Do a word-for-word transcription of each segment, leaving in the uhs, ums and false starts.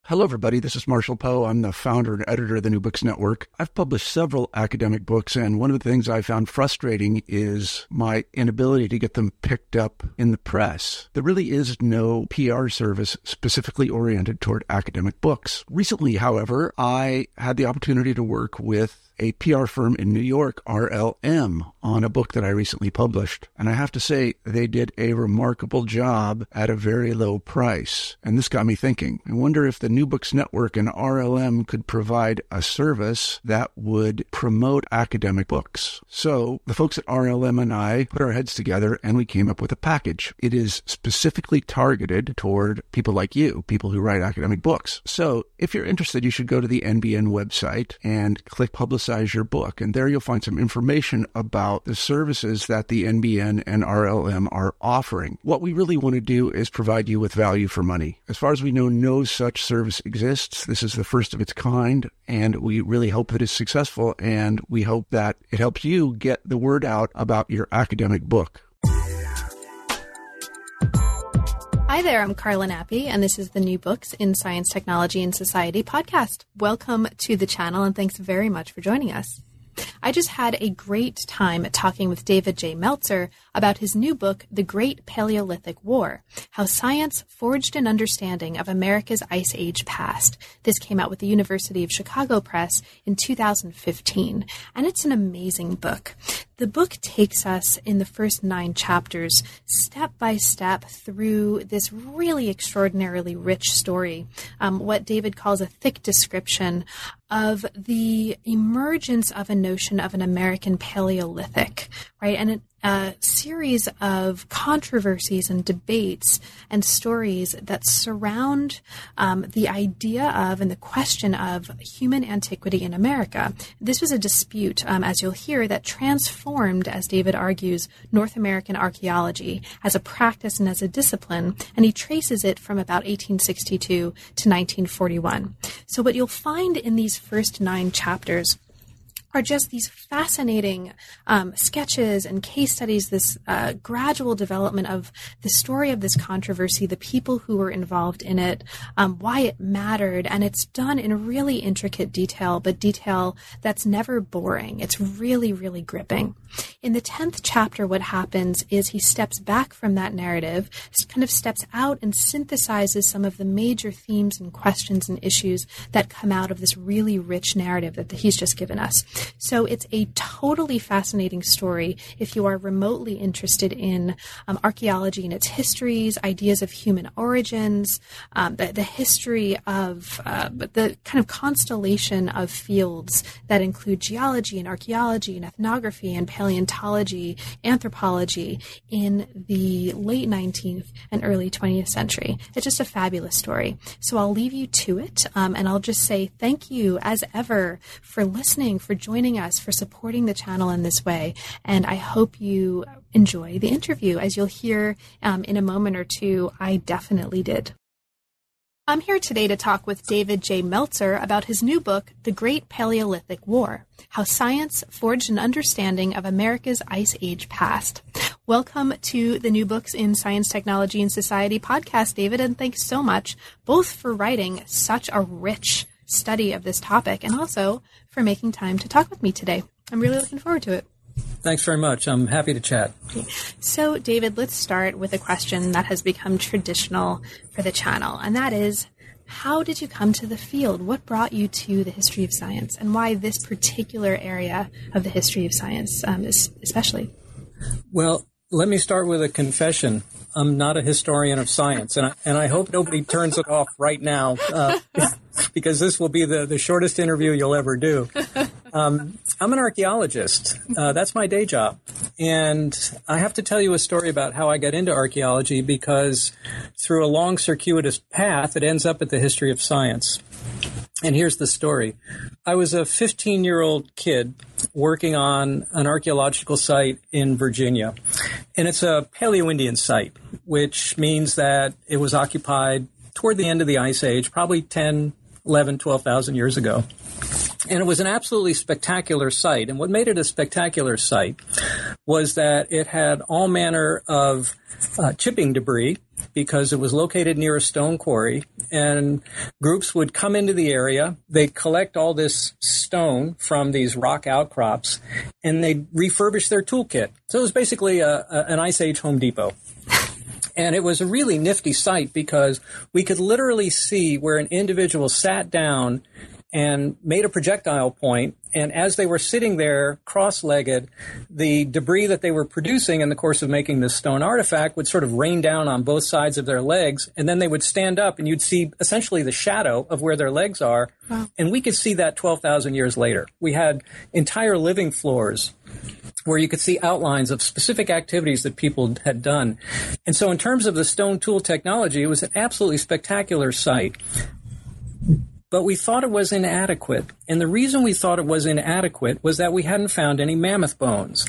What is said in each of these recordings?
Hello, everybody. This is Marshall Poe. I'm the founder and editor of the New Books Network. I've published several academic books, and one of the things I found frustrating is my inability to get them picked up in the press. There really is no P R service specifically oriented toward academic books. Recently, however, I had the opportunity to work with a P R firm in New York, R L M, on a book that I recently published. And I have to say, they did a remarkable job at a very low price. And this got me thinking. I wonder if the New Books Network and R L M could provide a service that would promote academic books. So the folks at R L M and I put our heads together and we came up with a package. It is specifically targeted toward people like you, people who write academic books. So if you're interested, you should go to the N B N website and click Publicize your book. And there you'll find some information about the services that the N B N and R L M are offering. What we really want to do is provide you with value for money. As far as we know, no such service exists. This is the first of its kind, and we really hope that it's successful, and we hope that it helps you get the word out about your academic book. Hi there, I'm Carla Nappi, and this is the New Books in Science, Technology, and Society podcast. Welcome to the channel, and thanks very much for joining us. I just had a great time talking with David J. Meltzer about his new book, The Great Paleolithic War, How Science Forged an Understanding of America's Ice Age Past. This came out with the University of Chicago Press in two thousand fifteen, and it's an amazing book. The book takes us in the first nine chapters, step by step, through this really extraordinarily rich story, um, what David calls a thick description of the emergence of a notion of an American Paleolithic, right? And it, a series of controversies and debates and stories that surround um, the idea of and the question of human antiquity in America. This was a dispute, um, as you'll hear, that transformed, as David argues, North American archaeology as a practice and as a discipline, and he traces it from about eighteen sixty-two to nineteen forty-one. So what you'll find in these first nine chapters are just these fascinating um, sketches and case studies, this uh, gradual development of the story of this controversy, the people who were involved in it, um, why it mattered, and it's done in really intricate detail, but detail that's never boring. It's really, really gripping. In the tenth chapter, what happens is he steps back from that narrative, kind of steps out and synthesizes some of the major themes and questions and issues that come out of this really rich narrative that he's just given us. So it's a totally fascinating story if you are remotely interested in um, archaeology and its histories, ideas of human origins, um, the, the history of uh, the kind of constellation of fields that include geology and archaeology and ethnography and paleontology, anthropology in the late nineteenth and early twentieth century. It's just a fabulous story. So I'll leave you to it, um, and I'll just say thank you, as ever, for listening, for joining us, for supporting the channel in this way. And I hope you enjoy the interview. As you'll hear um, in a moment or two, I definitely did. I'm here today to talk with David J. Meltzer about his new book, The Great Paleolithic War, How Science Forged an Understanding of America's Ice Age Past. Welcome to the New Books in Science, Technology, and Society podcast, David, and thanks so much, both for writing such a rich study of this topic and also for making time to talk with me today. I'm really looking forward to it. Thanks very much. I'm happy to chat. Okay. So, David, let's start with a question that has become traditional for the channel, and that is, how did you come to the field? What brought you to the history of science, and why this particular area of the history of science um, is especially? Well, let me start with a confession. I'm not a historian of science, and I, and I hope nobody turns it off right now, uh, because this will be the, the shortest interview you'll ever do. Um, I'm an archaeologist. Uh, that's my day job. And I have to tell you a story about how I got into archaeology, because through a long circuitous path, it ends up at the history of science. And here's the story. I was a fifteen-year-old kid working on an archaeological site in Virginia. And it's a Paleo-Indian site, which means that it was occupied toward the end of the Ice Age, probably ten, eleven, twelve thousand years ago. And it was an absolutely spectacular site. And what made it a spectacular site was that it had all manner of uh, chipping debris because it was located near a stone quarry, and groups would come into the area, they'd collect all this stone from these rock outcrops, and they'd refurbish their toolkit. So it was basically a, a, an Ice Age Home Depot. And it was a really nifty sight because we could literally see where an individual sat down and made a projectile point, and as they were sitting there cross-legged, the debris that they were producing in the course of making this stone artifact would sort of rain down on both sides of their legs, and then they would stand up and you'd see essentially the shadow of where their legs are. Wow. And we could see that twelve thousand years later. We had entire living floors where you could see outlines of specific activities that people had done. And so in terms of the stone tool technology, it was an absolutely spectacular sight. But we thought it was inadequate. And the reason we thought it was inadequate was that we hadn't found any mammoth bones.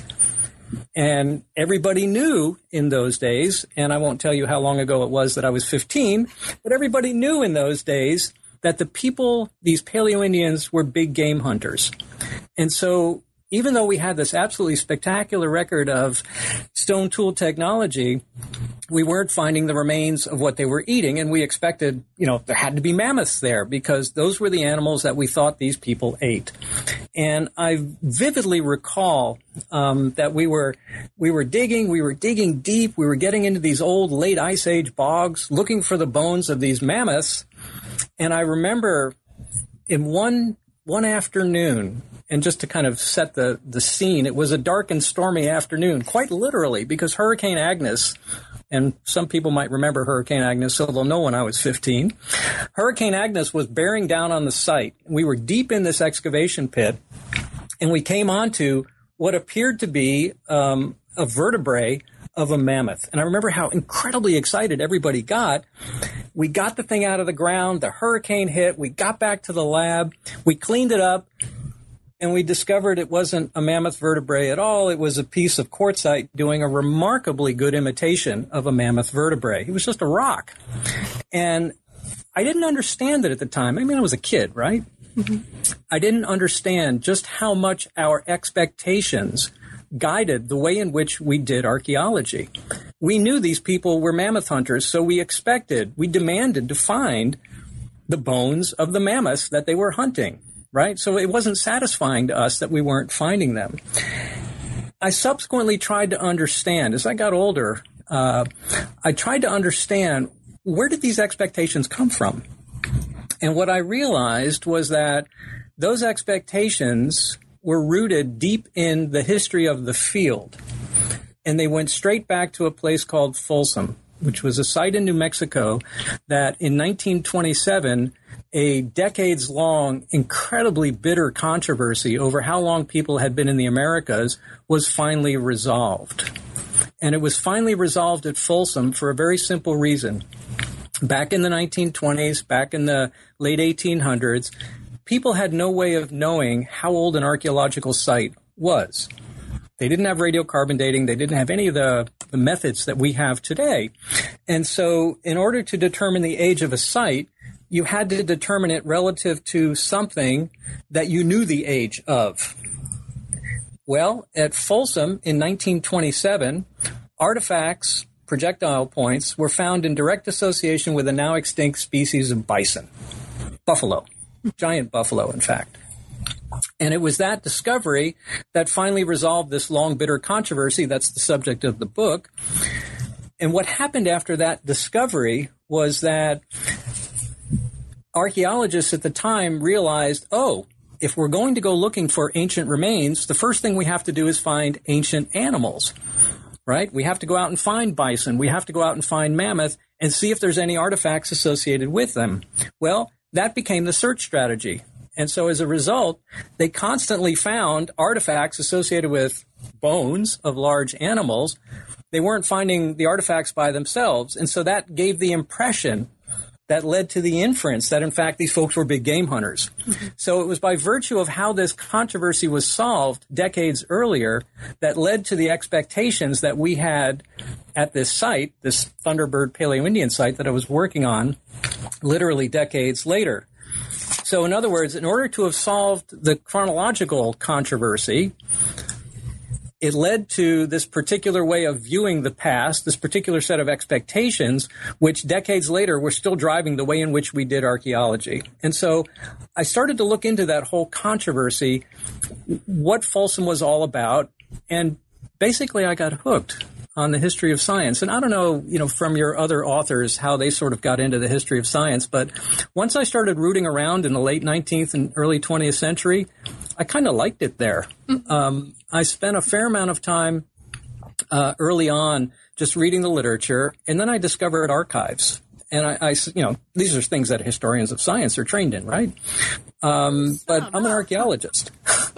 And everybody knew in those days, and I won't tell you how long ago it was that I was fifteen, but everybody knew in those days that the people, these Paleo-Indians, were big game hunters. And so even though we had this absolutely spectacular record of stone tool technology, we weren't finding the remains of what they were eating, and we expected, you know, there had to be mammoths there because those were the animals that we thought these people ate. And I vividly recall um, that we were we were digging, we were digging deep, we were getting into these old late Ice Age bogs, looking for the bones of these mammoths. And I remember in one one afternoon, and just to kind of set the, the scene, it was a dark and stormy afternoon, quite literally, because Hurricane Agnes, and some people might remember Hurricane Agnes, so they'll know when I was fifteen. Hurricane Agnes was bearing down on the site. We were deep in this excavation pit, and we came onto what appeared to be um, a vertebrae of a mammoth. And I remember how incredibly excited everybody got. We got the thing out of the ground, the hurricane hit, we got back to the lab, we cleaned it up, and we discovered it wasn't a mammoth vertebrae at all. It was a piece of quartzite doing a remarkably good imitation of a mammoth vertebrae. It was just a rock. And I didn't understand it at the time. I mean, I was a kid, right? Mm-hmm. I didn't understand just how much our expectations guided the way in which we did archaeology. We knew these people were mammoth hunters, so we expected, we demanded to find the bones of the mammoths that they were hunting. Right? So it wasn't satisfying to us that we weren't finding them. I subsequently tried to understand, as I got older, uh, I tried to understand, where did these expectations come from? And what I realized was that those expectations were rooted deep in the history of the field. And they went straight back to a place called Folsom, which was a site in New Mexico that in nineteen twenty-seven, a decades-long, incredibly bitter controversy over how long people had been in the Americas was finally resolved. And it was finally resolved at Folsom for a very simple reason. Back in the nineteen twenties, back in the late eighteen hundreds, people had no way of knowing how old an archaeological site was. They didn't have radiocarbon dating. They didn't have any of the, the methods that we have today. And so in order to determine the age of a site, you had to determine it relative to something that you knew the age of. Well, at Folsom in nineteen twenty-seven, artifacts, projectile points, were found in direct association with a now extinct species of bison. Buffalo. Giant buffalo, in fact. And it was that discovery that finally resolved this long, bitter controversy. That's the subject of the book. And what happened after that discovery was that archaeologists at the time realized, oh, if we're going to go looking for ancient remains, the first thing we have to do is find ancient animals, right? We have to go out and find bison. We have to go out and find mammoth and see if there's any artifacts associated with them. Well, that became the search strategy. And so as a result, they constantly found artifacts associated with bones of large animals. They weren't finding the artifacts by themselves. And so that gave the impression that led to the inference that, in fact, these folks were big game hunters. Mm-hmm. So it was by virtue of how this controversy was solved decades earlier that led to the expectations that we had at this site, this Thunderbird Paleo-Indian site that I was working on literally decades later. So in other words, in order to have solved the chronological controversy, it led to this particular way of viewing the past, this particular set of expectations, which decades later were still driving the way in which we did archaeology. And so I started to look into that whole controversy, what Folsom was all about, and basically I got hooked on the history of science. And I don't know, you know, from your other authors how they sort of got into the history of science, but once I started rooting around in the late nineteenth and early twentieth century, I kind of liked it there. Mm-hmm. Um, I spent a fair amount of time uh, early on just reading the literature, and then I discovered archives. And I, I, you know, these are things that historians of science are trained in, right? Um, but I'm an archaeologist.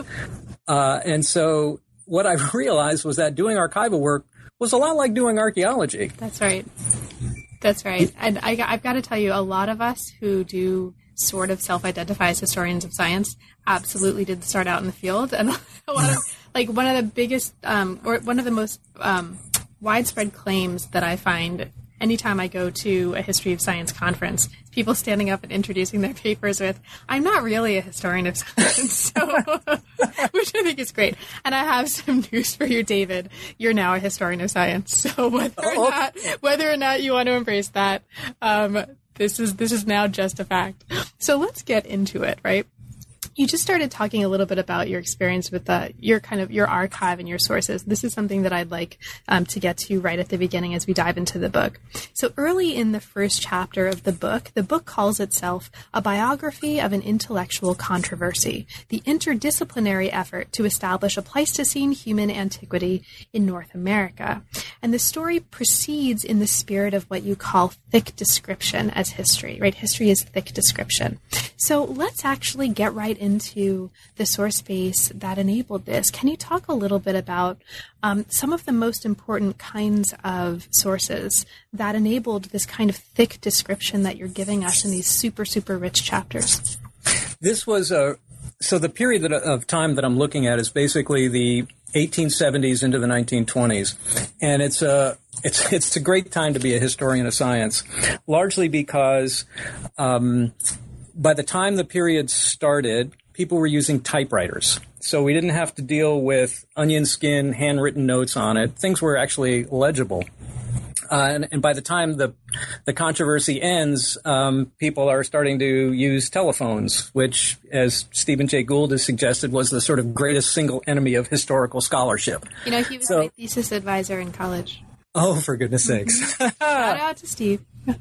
uh, and so what I realized was that doing archival work was a lot like doing archaeology. That's right. That's right. And I, I've got to tell you, a lot of us who do sort of self-identify as historians of science absolutely did start out in the field. And a lot of, like, one of the biggest, um, or one of the most um, widespread claims that I find anytime I go to a history of science conference, people standing up and introducing their papers with, I'm not really a historian of science, so, which I think is great. And I have some news for you, David. You're now a historian of science. So whether or oh, not, okay. whether or not you want to embrace that, um, this is, this is now just a fact. So let's get into it, right? You just started talking a little bit about your experience with uh, your kind of your archive and your sources. This is something that I'd like um, to get to right at the beginning as we dive into the book. So early in the first chapter of the book, the book calls itself A Biography of an Intellectual Controversy, the interdisciplinary effort to establish a Pleistocene human antiquity in North America. And the story proceeds in the spirit of what you call thick description as history, right? History is thick description. So let's actually get right into the source base that enabled this. Can you talk a little bit about um, some of the most important kinds of sources that enabled this kind of thick description that you're giving us in these super, super rich chapters? This was a, so the period that, of time that I'm looking at is basically the eighteen seventies into the nineteen twenties. And it's a, it's, it's a great time to be a historian of science, largely because, um, by the time the period started, people were using typewriters. So we didn't have to deal with onion skin, handwritten notes on it. Things were actually legible. Uh, and, and by the time the the controversy ends, um, people are starting to use telephones, which, as Stephen Jay Gould has suggested, was the sort of greatest single enemy of historical scholarship. You know, he was so, my thesis advisor in college. Oh, for goodness sakes. Shout out to Steve.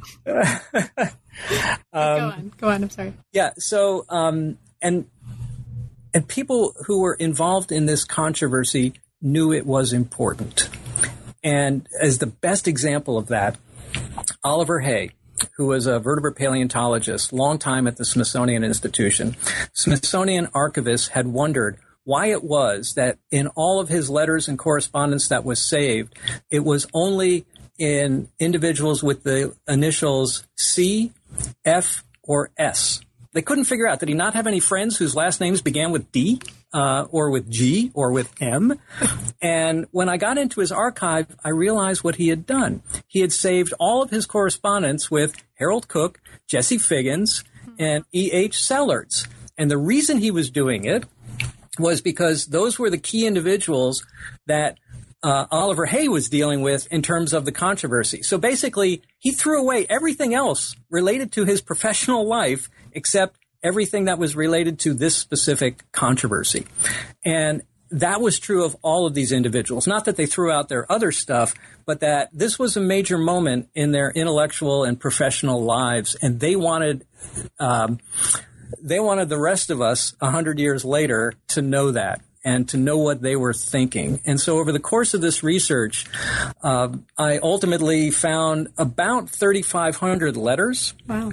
um, go on. Go on. I'm sorry. Yeah. So, um, and and people who were involved in this controversy knew it was important. And as the best example of that, Oliver Hay, who was a vertebrate paleontologist, long time at the Smithsonian Institution, Smithsonian archivists had wondered why it was that in all of his letters and correspondence that was saved, it was only in individuals with the initials C, F, or S. They couldn't figure out, did he not have any friends whose last names began with D, uh, or with G, or with M? And when I got into his archive, I realized what he had done. He had saved all of his correspondence with Harold Cook, Jesse Figgins, and E H Sellards. And the reason he was doing it was because those were the key individuals that Uh, Oliver Hay was dealing with in terms of the controversy. So basically, he threw away everything else related to his professional life except everything that was related to this specific controversy. And that was true of all of these individuals. Not that they threw out their other stuff, but that this was a major moment in their intellectual and professional lives, and they wanted um, they wanted the rest of us a hundred years later to know that, and to know what they were thinking. And so over the course of this research, uh, I ultimately found about thirty-five hundred letters. Wow.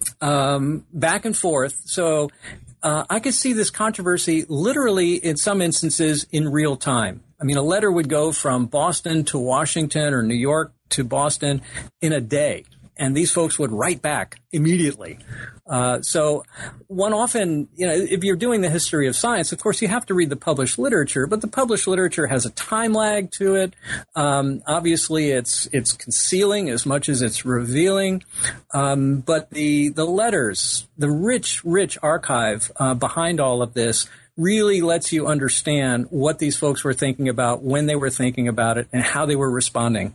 Um, back and forth. So uh, I could see this controversy literally, in some instances, in real time. I mean, a letter would go from Boston to Washington or New York to Boston in a day. And these folks would write back immediately. Uh, so one often, you know, if you're doing the history of science, of course, you have to read the published literature, but the published literature has a time lag to it. Um, obviously, it's it's concealing as much as it's revealing. Um, but the the letters, the rich, rich archive uh, behind all of this really lets you understand what these folks were thinking about, when they were thinking about it, and how they were responding.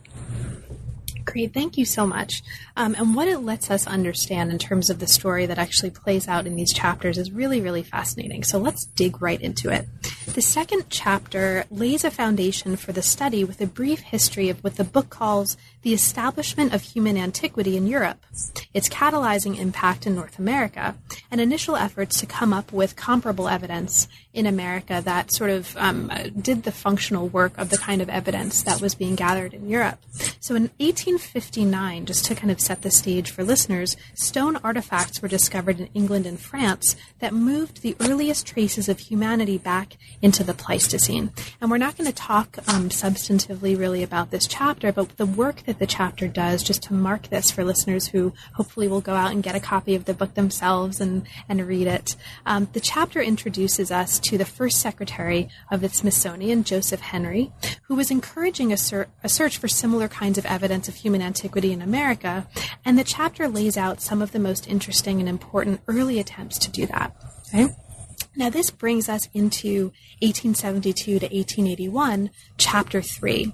Great. Thank you so much. Um, and what it lets us understand in terms of the story that actually plays out in these chapters is really, really fascinating. So let's dig right into it. The second chapter lays a foundation for the study with a brief history of what the book calls the establishment of human antiquity in Europe, its catalyzing impact in North America, and initial efforts to come up with comparable evidence in America that sort of um, did the functional work of the kind of evidence that was being gathered in Europe. So in eighteen fifty-nine, just to kind of set the stage for listeners, stone artifacts were discovered in England and France that moved the earliest traces of humanity back into the Pleistocene. And we're not going to talk um, substantively really about this chapter, but the work that the chapter does, just to mark this for listeners who hopefully will go out and get a copy of the book themselves and, and read it. Um, the chapter introduces us to the first secretary of the Smithsonian, Joseph Henry, who was encouraging a, ser- a search for similar kinds of evidence of human antiquity in America, and the chapter lays out some of the most interesting and important early attempts to do that. Okay? Now, this brings us into eighteen seventy-two to eighteen eighty-one, chapter three.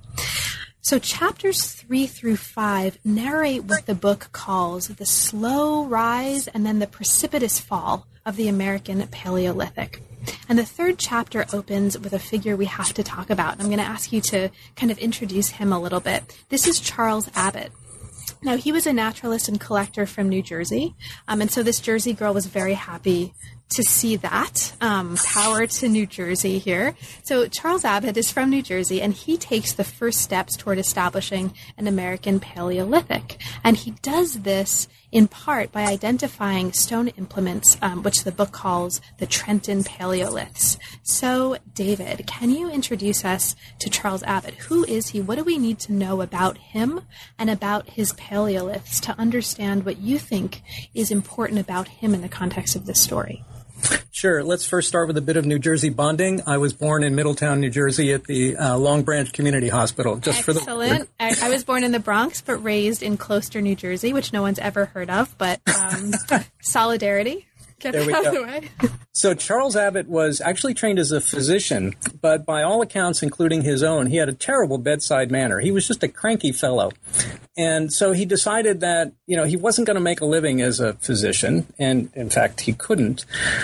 So chapters three through five narrate what the book calls the slow rise and then the precipitous fall of the American Paleolithic. And the third chapter opens with a figure we have to talk about. I'm going to ask you to kind of introduce him a little bit. This is Charles Abbot. Now, he was a naturalist and collector from New Jersey, um, and so this Jersey girl was very happy to see that. Um, power to New Jersey here. So Charles Abbot is from New Jersey, and he takes the first steps toward establishing an American Paleolithic. And he does this in part by identifying stone implements, um, which the book calls the Trenton Paleoliths. So, David, can you introduce us to Charles Abbot? Who is he? What do we need to know about him and about his Paleoliths to understand what you think is important about him in the context of this story? Sure. Let's first start with a bit of New Jersey bonding. I was born in Middletown, New Jersey at the uh, Long Branch Community Hospital. Just Excellent. For the I, I was born in the Bronx, but raised in Closter, New Jersey, which no one's ever heard of, but um, solidarity. Get there we out go. of the way. So Charles Abbot was actually trained as a physician, but by all accounts, including his own, he had a terrible bedside manner. He was just a cranky fellow. And so he decided that, you know, he wasn't going to make a living as a physician, and in fact, he couldn't.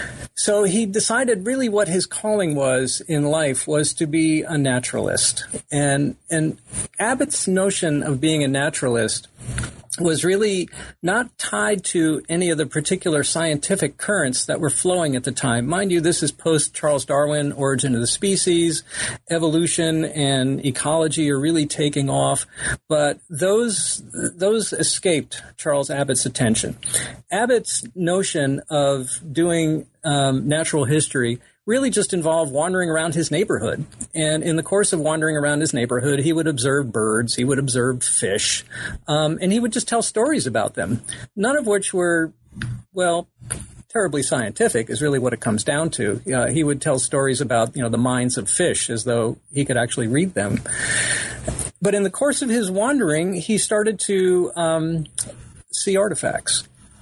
So he decided really what his calling was in life was to be a naturalist. And, and Abbot's notion of being a naturalist was really not tied to any of the particular scientific currents that were flowing at the time. Mind you, this is post-Charles Darwin, Origin of the Species, evolution and ecology are really taking off, but those those escaped Charles Abbott's attention. Abbott's notion of doing um, natural history really just involved wandering around his neighborhood. And in the course of wandering around his neighborhood, he would observe birds, he would observe fish, um, and he would just tell stories about them, none of which were, well, terribly scientific is really what it comes down to. Uh, he would tell stories about, you know, the minds of fish as though he could actually read them. But in the course of his wandering, he started to um, see artifacts,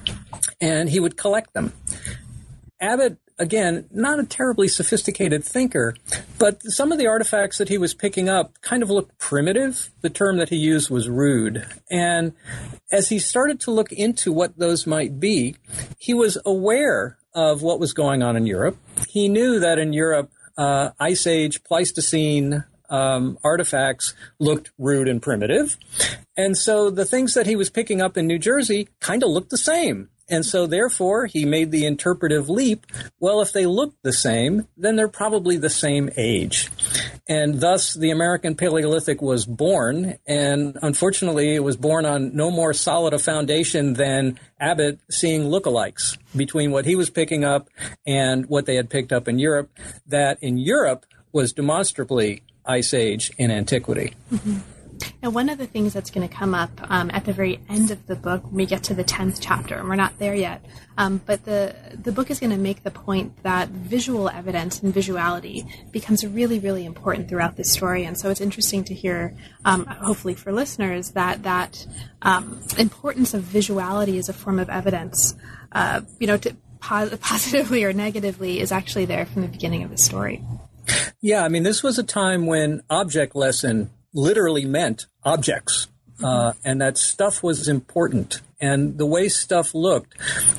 and he would collect them. Abbot, again, not a terribly sophisticated thinker, but some of the artifacts that he was picking up kind of looked primitive. The term that he used was rude. And as he started to look into what those might be, he was aware of what was going on in Europe. He knew that in Europe, uh, Ice Age, Pleistocene, Um, artifacts looked rude and primitive. And so the things that he was picking up in New Jersey kind of looked the same. And so therefore he made the interpretive leap, well, if they look the same, then they're probably the same age. And thus the American Paleolithic was born, and unfortunately it was born on no more solid a foundation than Abbot seeing lookalikes between what he was picking up and what they had picked up in Europe, that in Europe was demonstrably Ice Age in antiquity. Mm-hmm. Now, one of the things that's going to come up um, at the very end of the book when we get to the tenth chapter, and we're not there yet, um, but the the book is going to make the point that visual evidence and visuality becomes really, really important throughout this story. And so it's interesting to hear, um, hopefully for listeners, that that um, importance of visuality as a form of evidence, uh, you know, to pos- positively or negatively, is actually there from the beginning of the story. Yeah, I mean, this was a time when object lesson literally meant objects, mm-hmm. uh, and that stuff was important. And the way stuff looked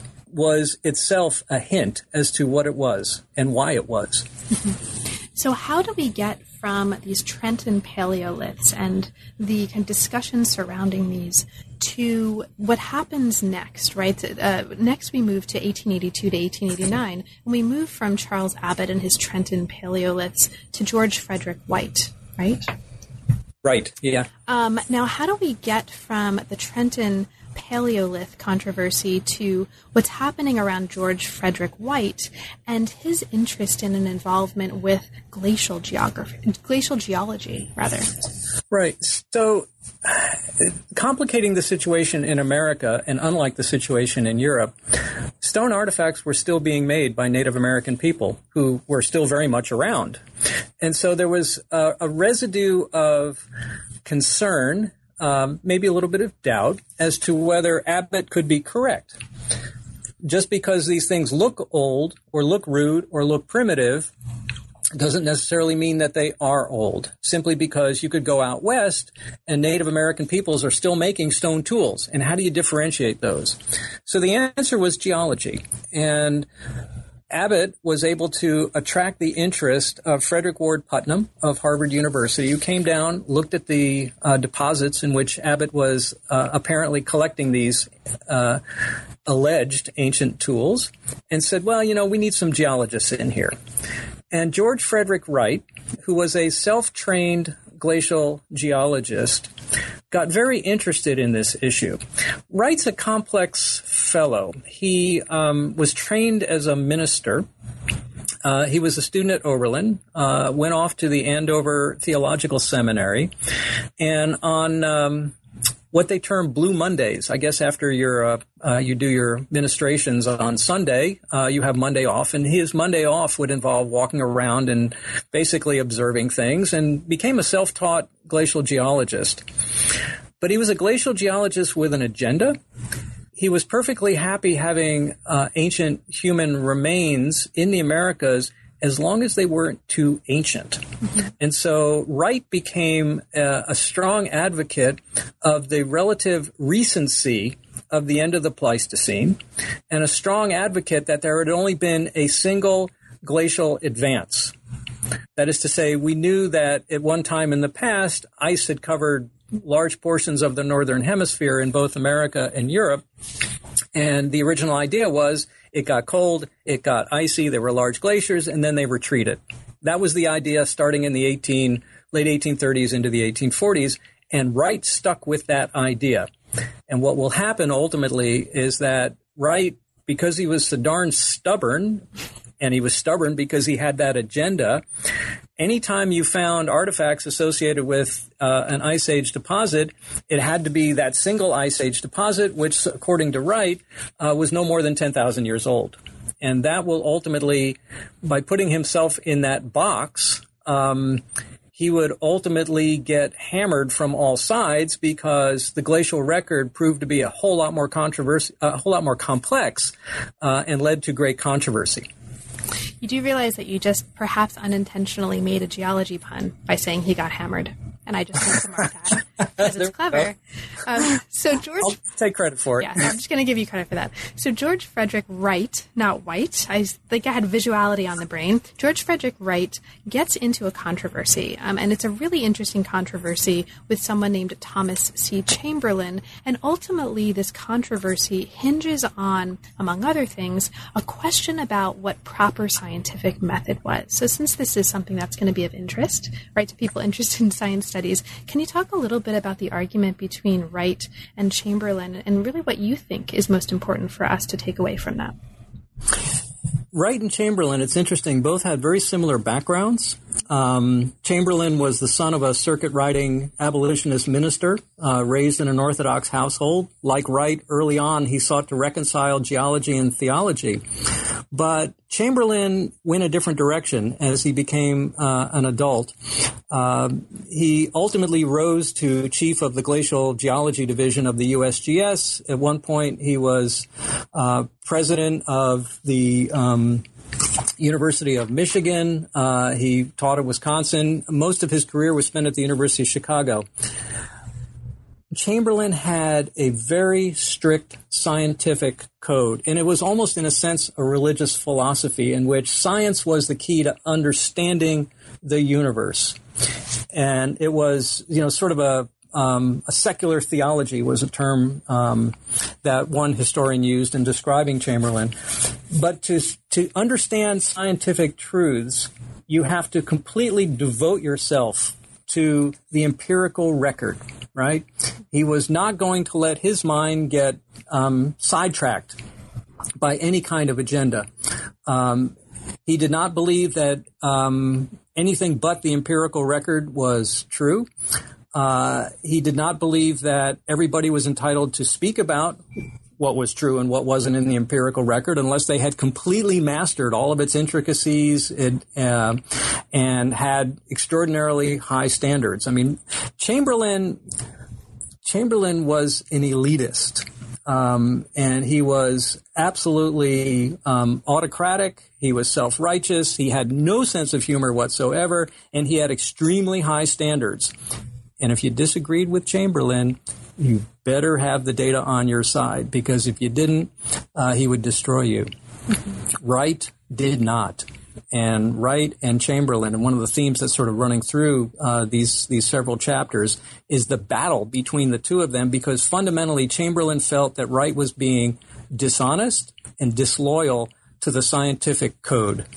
was itself a hint as to what it was and why it was. Mm-hmm. So how do we get from these Trenton paleoliths and the kind of discussion surrounding these to what happens next, right? Uh, next we move to eighteen eighty-two to eighteen eighty-nine, and we move from Charles Abbott and his Trenton paleoliths to George Frederick White, right? Right, yeah. Um, now, how do we get from the Trenton Paleolith controversy to what's happening around George Frederick White and his interest in an involvement with glacial geography, glacial geology, rather? Right. So, complicating the situation in America, and unlike the situation in Europe, stone artifacts were still being made by Native American people who were still very much around. And so there was a, a residue of concern, Um, maybe a little bit of doubt as to whether Abbott could be correct. Just because these things look old or look rude or look primitive doesn't necessarily mean that they are old, simply because you could go out west and Native American peoples are still making stone tools. And how do you differentiate those? So the answer was geology. And Abbott was able to attract the interest of Frederick Ward Putnam of Harvard University, who came down, looked at the uh, deposits in which Abbott was uh, apparently collecting these uh, alleged ancient tools, and said, well, you know, we need some geologists in here. And George Frederick Wright, who was a self-trained glacial geologist, got very interested in this issue. Wright's a complex fellow. He um, was trained as a minister. Uh, he was a student at Oberlin, uh, went off to the Andover Theological Seminary, and on um, what they term Blue Mondays, I guess after your, uh, uh, you do your ministrations on Sunday, uh, you have Monday off, and his Monday off would involve walking around and basically observing things, and became a self-taught glacial geologist. But he was a glacial geologist with an agenda. He was perfectly happy having uh, ancient human remains in the Americas as long as they weren't too ancient. Mm-hmm. And so Wright became a, a strong advocate of the relative recency of the end of the Pleistocene, and a strong advocate that there had only been a single glacial advance. That is to say, we knew that at one time in the past, ice had covered large portions of the northern hemisphere in both America and Europe. And the original idea was it got cold, it got icy, there were large glaciers, and then they retreated. That was the idea starting in the eighteen, late eighteen thirties into the eighteen forties, and Wright stuck with that idea. And what will happen ultimately is that Wright, because he was so darn stubborn, and he was stubborn because he had that agenda, anytime you found artifacts associated with uh, an Ice Age deposit, it had to be that single Ice Age deposit, which, according to Wright, uh, was no more than ten thousand years old. And that will ultimately, by putting himself in that box, um, he would ultimately get hammered from all sides, because the glacial record proved to be a whole lot more controversy, a whole lot more complex, uh, and led to great controversy. You do realize that you just perhaps unintentionally made a geology pun by saying he got hammered. And I just need to mark that because it's clever. Um, so George, I'll take credit for it. Yeah, I'm just going to give you credit for that. So George Frederick Wright, not White, I think I had visuality on the brain. George Frederick Wright gets into a controversy, um, and it's a really interesting controversy with someone named Thomas C. Chamberlain. And ultimately, this controversy hinges on, among other things, a question about what proper scientific method was. So since this is something that's going to be of interest, right, to people interested in science studies, can you talk a little bit about the argument between Wright and Chamberlain, and really what you think is most important for us to take away from that? Wright and Chamberlain, it's interesting, both had very similar backgrounds. Um, Chamberlain was the son of a circuit-riding abolitionist minister, uh, raised in an Orthodox household. Like Wright, early on, he sought to reconcile geology and theology. But Chamberlain went a different direction as he became uh, an adult. Uh, he ultimately rose to chief of the Glacial Geology Division of the U S G S. At one point, he was uh, president of the um, University of Michigan. Uh, he taught at Wisconsin. Most of his career was spent at the University of Chicago. Chamberlain had a very strict scientific code, and it was almost, in a sense, a religious philosophy in which science was the key to understanding the universe. And it was, you know, sort of a um, a secular theology was a term um, that one historian used in describing Chamberlain. But to to understand scientific truths, you have to completely devote yourself to the empirical record. Right? He was not going to let his mind get um, sidetracked by any kind of agenda. Um, he did not believe that um, anything but the empirical record was true. Uh, he did not believe that everybody was entitled to speak about what was true and what wasn't in the empirical record unless they had completely mastered all of its intricacies and, uh, and had extraordinarily high standards. I mean, Chamberlain Chamberlain was an elitist, um, and he was absolutely um, autocratic. He was self-righteous. He had no sense of humor whatsoever, and he had extremely high standards. And if you disagreed with Chamberlain, you better have the data on your side, because if you didn't, uh, he would destroy you. Wright did not. And Wright and Chamberlain, and one of the themes that's sort of running through uh, these these several chapters is the battle between the two of them, because fundamentally Chamberlain felt that Wright was being dishonest and disloyal to the scientific code.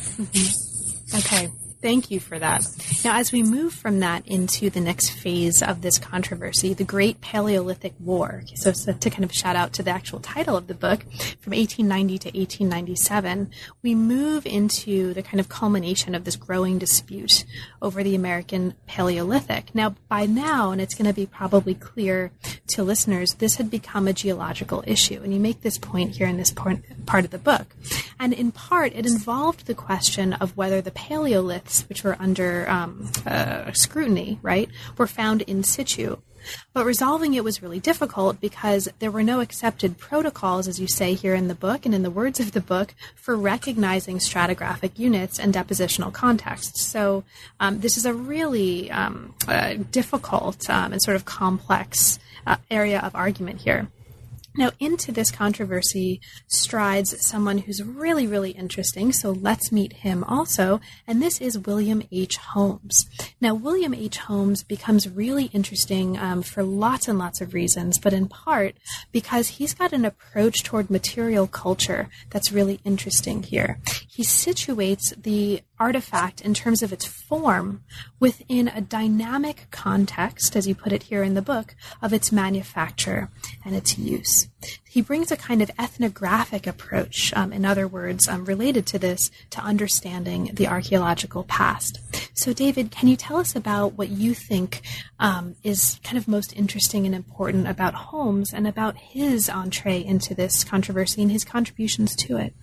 Mm-hmm. Okay. Thank you for that. Now, as we move from that into the next phase of this controversy, the Great Paleolithic War, so, so to kind of shout out to the actual title of the book, from eighteen ninety to eighteen ninety-seven, we move into the kind of culmination of this growing dispute over the American Paleolithic. Now, by now, and it's going to be probably clear to listeners, this had become a geological issue, and you make this point here in this part, part of the book. And in part, it involved the question of whether the paleoliths, which were under um, uh, scrutiny, right, were found in situ. But resolving it was really difficult because there were no accepted protocols, as you say here in the book and in the words of the book, for recognizing stratigraphic units and depositional contexts. So um, this is a really um, uh, difficult um, and sort of complex uh, area of argument here. Now, into this controversy strides someone who's really, really interesting, so let's meet him also, and this is William H. Holmes. Now, William H. Holmes becomes really interesting um, for lots and lots of reasons, but in part because he's got an approach toward material culture that's really interesting here. He situates the artifact in terms of its form within a dynamic context, as you put it here in the book, of its manufacture and its use. He brings a kind of ethnographic approach, um, in other words, um, related to this, to understanding the archaeological past. So, David, can you tell us about what you think um, is kind of most interesting and important about Holmes and about his entree into this controversy and his contributions to it?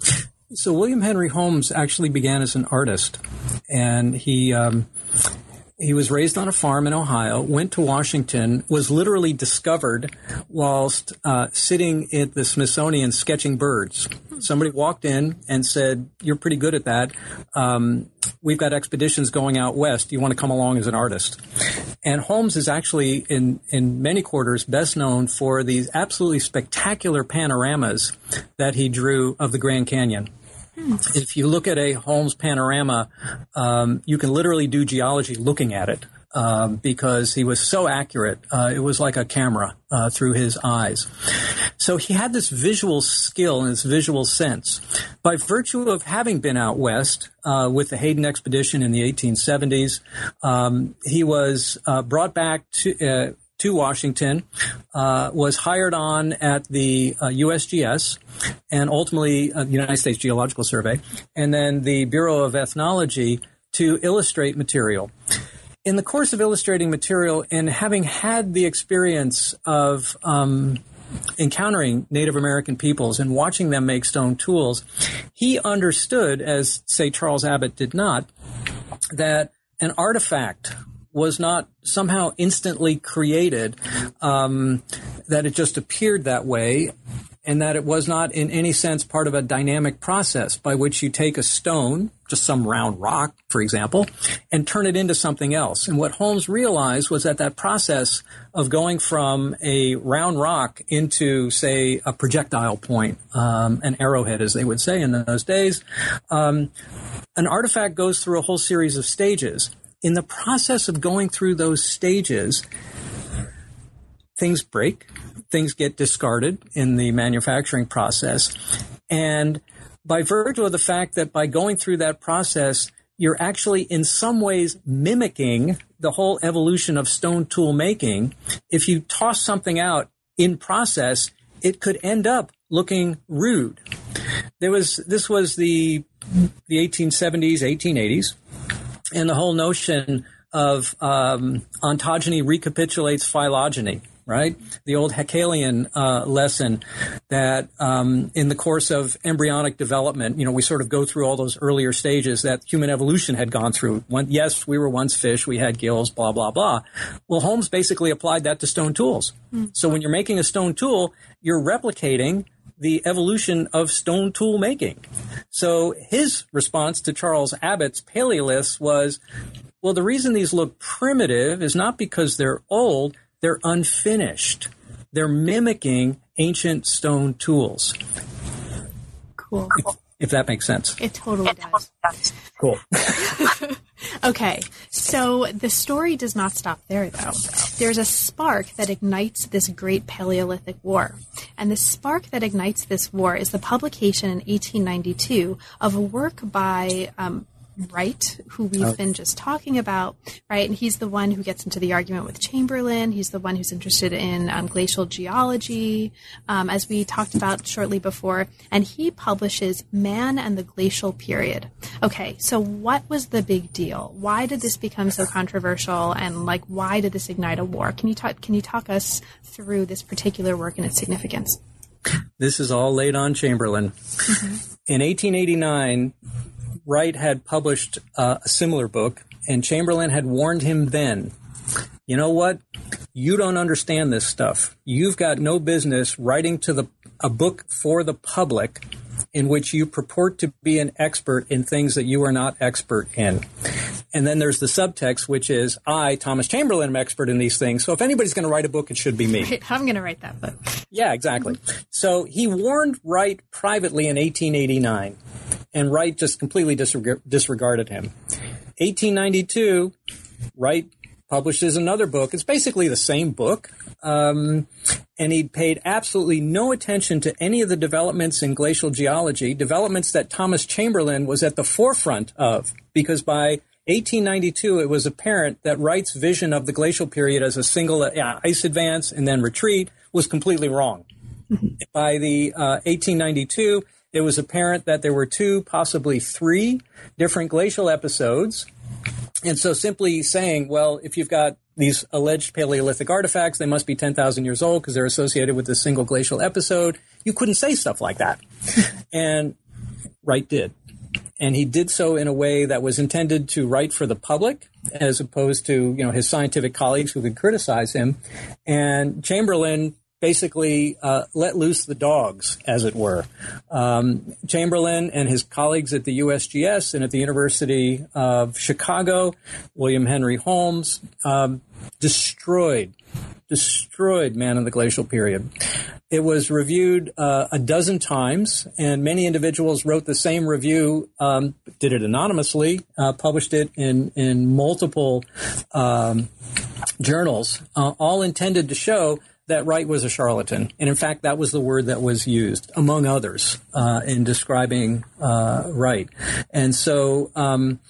So William Henry Holmes actually began as an artist, and he um, he was raised on a farm in Ohio, went to Washington, was literally discovered whilst uh, sitting at the Smithsonian sketching birds. Somebody walked in and said, "You're pretty good at that. Um, we've got expeditions going out west. Do you want to come along as an artist?" And Holmes is actually, in, in many quarters, best known for these absolutely spectacular panoramas that he drew of the Grand Canyon. If you look at a Holmes panorama, um, you can literally do geology looking at it um, because he was so accurate. Uh, it was like a camera uh, through his eyes. So he had this visual skill and this visual sense. By virtue of having been out west uh, with the Hayden expedition in the eighteen seventies, um, he was uh, brought back to uh, to Washington, uh, was hired on at the uh, U S G S and ultimately uh, the United States Geological Survey, and then the Bureau of Ethnology to illustrate material. In the course of illustrating material and having had the experience of um, encountering Native American peoples and watching them make stone tools, he understood, as, say, Charles Abbott did not, that an artifact was not somehow instantly created, um, that it just appeared that way, and that it was not in any sense part of a dynamic process by which you take a stone, just some round rock, for example, and turn it into something else. And what Holmes realized was that that process of going from a round rock into, say, a projectile point, um, an arrowhead, as they would say in those days, um, an artifact goes through a whole series of stages. In the process of going through those stages, things break, things get discarded in the manufacturing process. And by virtue of the fact that by going through that process, you're actually in some ways mimicking the whole evolution of stone tool making, if you toss something out in process, it could end up looking rude. There was, this was the, the eighteen seventies, eighteen eighties. And the whole notion of um, ontogeny recapitulates phylogeny, right? The old Haeckelien uh, lesson that um, in the course of embryonic development, you know, we sort of go through all those earlier stages that human evolution had gone through. When, yes, we were once fish, we had gills, blah, blah, blah. Well, Holmes basically applied that to stone tools. Mm. So when you're making a stone tool, you're replicating the evolution of stone tool making. So his response to Charles Abbott's Paleoliths was, well, the reason these look primitive is not because they're old, they're unfinished. They're mimicking ancient stone tools. Cool. If, if that makes sense. It totally does. Cool. Okay, so the story does not stop there, though. There's a spark that ignites this great Paleolithic war. And the spark that ignites this war is the publication in eighteen ninety-two of a work by um, Wright, who we've oh. been just talking about, right? And he's the one who gets into the argument with Chamberlain. He's the one who's interested in um, glacial geology, um, as we talked about shortly before. And he publishes Man and the Glacial Period. Okay, so what was the big deal? Why did this become so controversial? And like, why did this ignite a war? Can you talk? Can you talk us through this particular work and its significance? This is all laid on Chamberlain. Mm-hmm. In eighteen eighty-nine. Wright had published uh, a similar book, and Chamberlain had warned him then, you know what? You don't understand this stuff. You've got no business writing to the a book for the public in which you purport to be an expert in things that you are not expert in. And then there's the subtext, which is, I, Thomas Chamberlain, am expert in these things, so if anybody's going to write a book, it should be me. Right, I'm going to write that book. Yeah, exactly. Mm-hmm. So he warned Wright privately in eighteen eighty-nine. And Wright just completely disreg- disregarded him. eighteen ninety-two, Wright publishes another book. It's basically the same book, um, and he paid absolutely no attention to any of the developments in glacial geology, developments that Thomas Chamberlain was at the forefront of, because by eighteen ninety-two, it was apparent that Wright's vision of the glacial period as a single uh, ice advance and then retreat was completely wrong. By the uh, eighteen ninety-two, it was apparent that there were two, possibly three different glacial episodes. And so simply saying, well, if you've got these alleged Paleolithic artifacts, they must be ten thousand years old because they're associated with this single glacial episode, you couldn't say stuff like that. And Wright did. And he did so in a way that was intended to write for the public, as opposed to, you know, his scientific colleagues who could criticize him. And Chamberlain basically uh, let loose the dogs, as it were. Um, Chamberlain and his colleagues at the U S G S and at the University of Chicago, William Henry Holmes, um, destroyed, destroyed Man in the Glacial Period. It was reviewed uh, a dozen times, and many individuals wrote the same review, um, did it anonymously, uh, published it in, in multiple um, journals, uh, all intended to show that Wright was a charlatan. And in fact, that was the word that was used, among others, uh, in describing uh, Wright. And so um,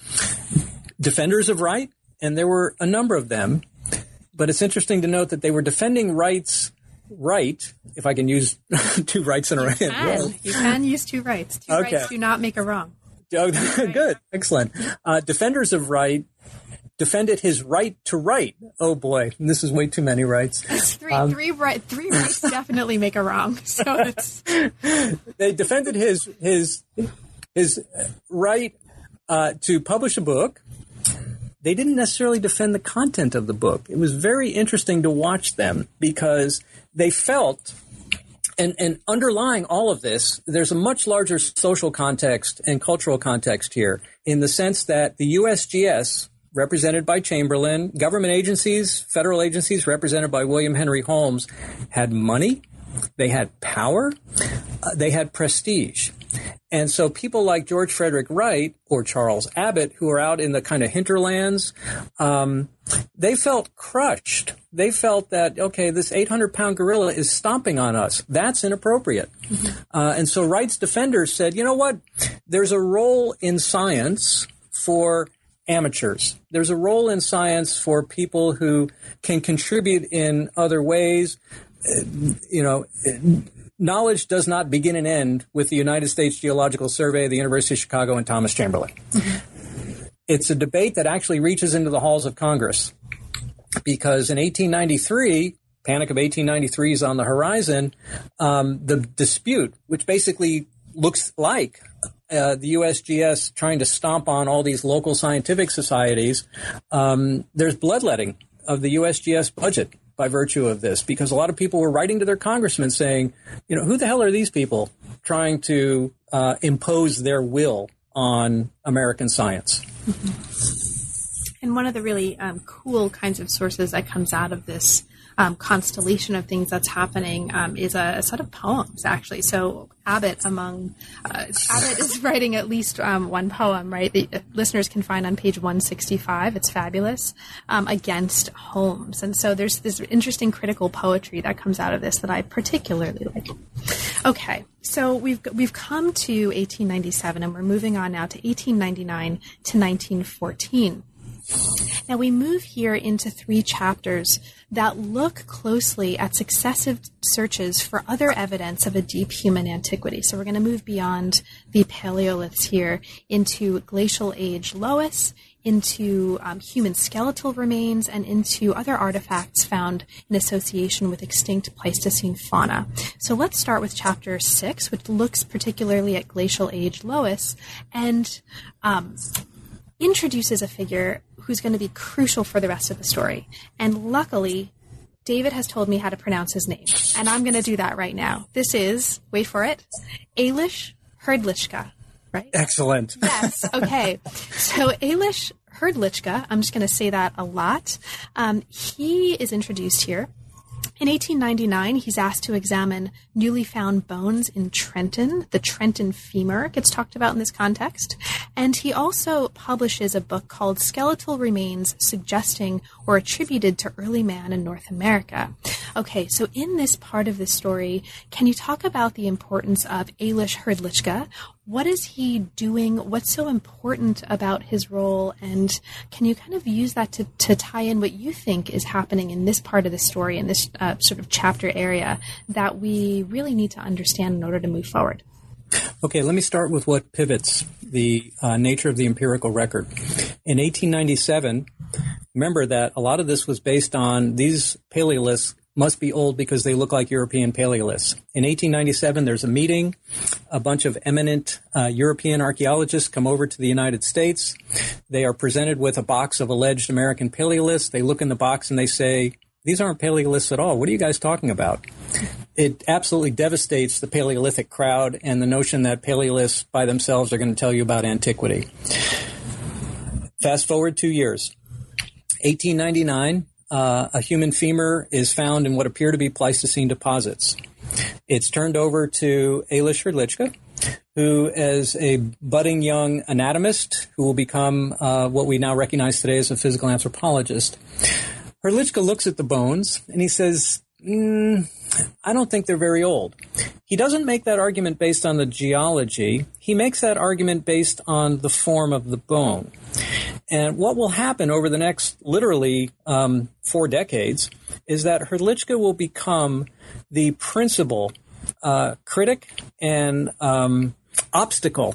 defenders of Wright, and there were a number of them, but it's interesting to note that they were defending Wright's right, if I can use two rights in a row. You can. You can use two rights. Two okay. rights do not make a wrong. Oh, good. Excellent. Uh, defenders of Wright defended his right to write. Oh boy, this is way too many rights. Three, um, three, right, three rights definitely make a wrong. So it's... They defended his his his right uh, to publish a book. They didn't necessarily defend the content of the book. It was very interesting to watch them because they felt. And, and underlying all of this, there's a much larger social context and cultural context here in the sense that the U S G S, represented by Chamberlain, government agencies, federal agencies represented by William Henry Holmes, had money, they had power, uh, they had prestige. And so people like George Frederick Wright or Charles Abbott, who are out in the kind of hinterlands, um, they felt crushed. They felt that, okay, this eight hundred pound gorilla is stomping on us. That's inappropriate. Mm-hmm. Uh, and so Wright's defenders said, you know what? There's a role in science for amateurs. There's a role in science for people who can contribute in other ways. Uh, you know, knowledge does not begin and end with the United States Geological Survey, the University of Chicago, and Thomas Chamberlain. Mm-hmm. It's a debate that actually reaches into the halls of Congress because in eighteen ninety-three, Panic of eighteen ninety-three is on the horizon. Um, the dispute, which basically looks like uh, the U S G S trying to stomp on all these local scientific societies, um, there's bloodletting of the U S G S budget by virtue of this, because a lot of people were writing to their congressmen saying, you know, who the hell are these people trying to uh, impose their will on American science? Mm-hmm. And one of the really um, cool kinds of sources that comes out of this um, constellation of things that's happening um, is a, a set of poems, actually. So Abbott, among uh, Abbott is writing at least um, one poem, right? The uh, listeners can find on page one sixty-five. It's fabulous, um, against Holmes. And so there's this interesting critical poetry that comes out of this that I particularly like. Okay, so we've we've come to eighteen ninety-seven, and we're moving on now to eighteen ninety-nine to nineteen fourteen. Now we move here into three chapters that look closely at successive searches for other evidence of a deep human antiquity. So we're going to move beyond the Paleoliths here into Glacial Age Loess, into um, human skeletal remains, and into other artifacts found in association with extinct Pleistocene fauna. So let's start with chapter six, which looks particularly at Glacial Age Loess, and um, introduces a figure who's going to be crucial for the rest of the story. And luckily, David has told me how to pronounce his name, and I'm going to do that right now. This is, wait for it, Ailish Hrdlicka, right? Excellent. Yes, okay. So Ailish Hrdlicka, I'm just going to say that a lot. Um, he is introduced here. In eighteen ninety-nine, he's asked to examine newly found bones in Trenton. The Trenton femur gets talked about in this context. And he also publishes a book called Skeletal Remains Suggesting or Attributed to Early Man in North America. Okay, so in this part of the story, can you talk about the importance of Ailish Hrdlicka? What is he doing? What's so important about his role? And can you kind of use that to, to tie in what you think is happening in this part of the story, in this uh, sort of chapter area that we really need to understand in order to move forward? Okay, let me start with what pivots the uh, nature of the empirical record. In eighteen ninety-seven, remember that a lot of this was based on these Paleoliths must be old because they look like European Paleoliths. In eighteen ninety-seven, there's a meeting. A bunch of eminent uh, European archaeologists come over to the United States. They are presented with a box of alleged American Paleoliths. They look in the box and they say, these aren't Paleoliths at all. What are you guys talking about? It absolutely devastates the Paleolithic crowd and the notion that Paleoliths by themselves are going to tell you about antiquity. Fast forward two years. eighteen ninety-nine, uh, a human femur is found in what appear to be Pleistocene deposits. It's turned over to Ailish Hrdlicka, who is a budding young anatomist who will become uh, what we now recognize today as a physical anthropologist. Hrdlicka looks at the bones and he says, mm, I don't think they're very old. He doesn't make that argument based on the geology. He makes that argument based on the form of the bone. And what will happen over the next literally um, four decades is that Hrdlicka will become the principal uh, critic and um, obstacle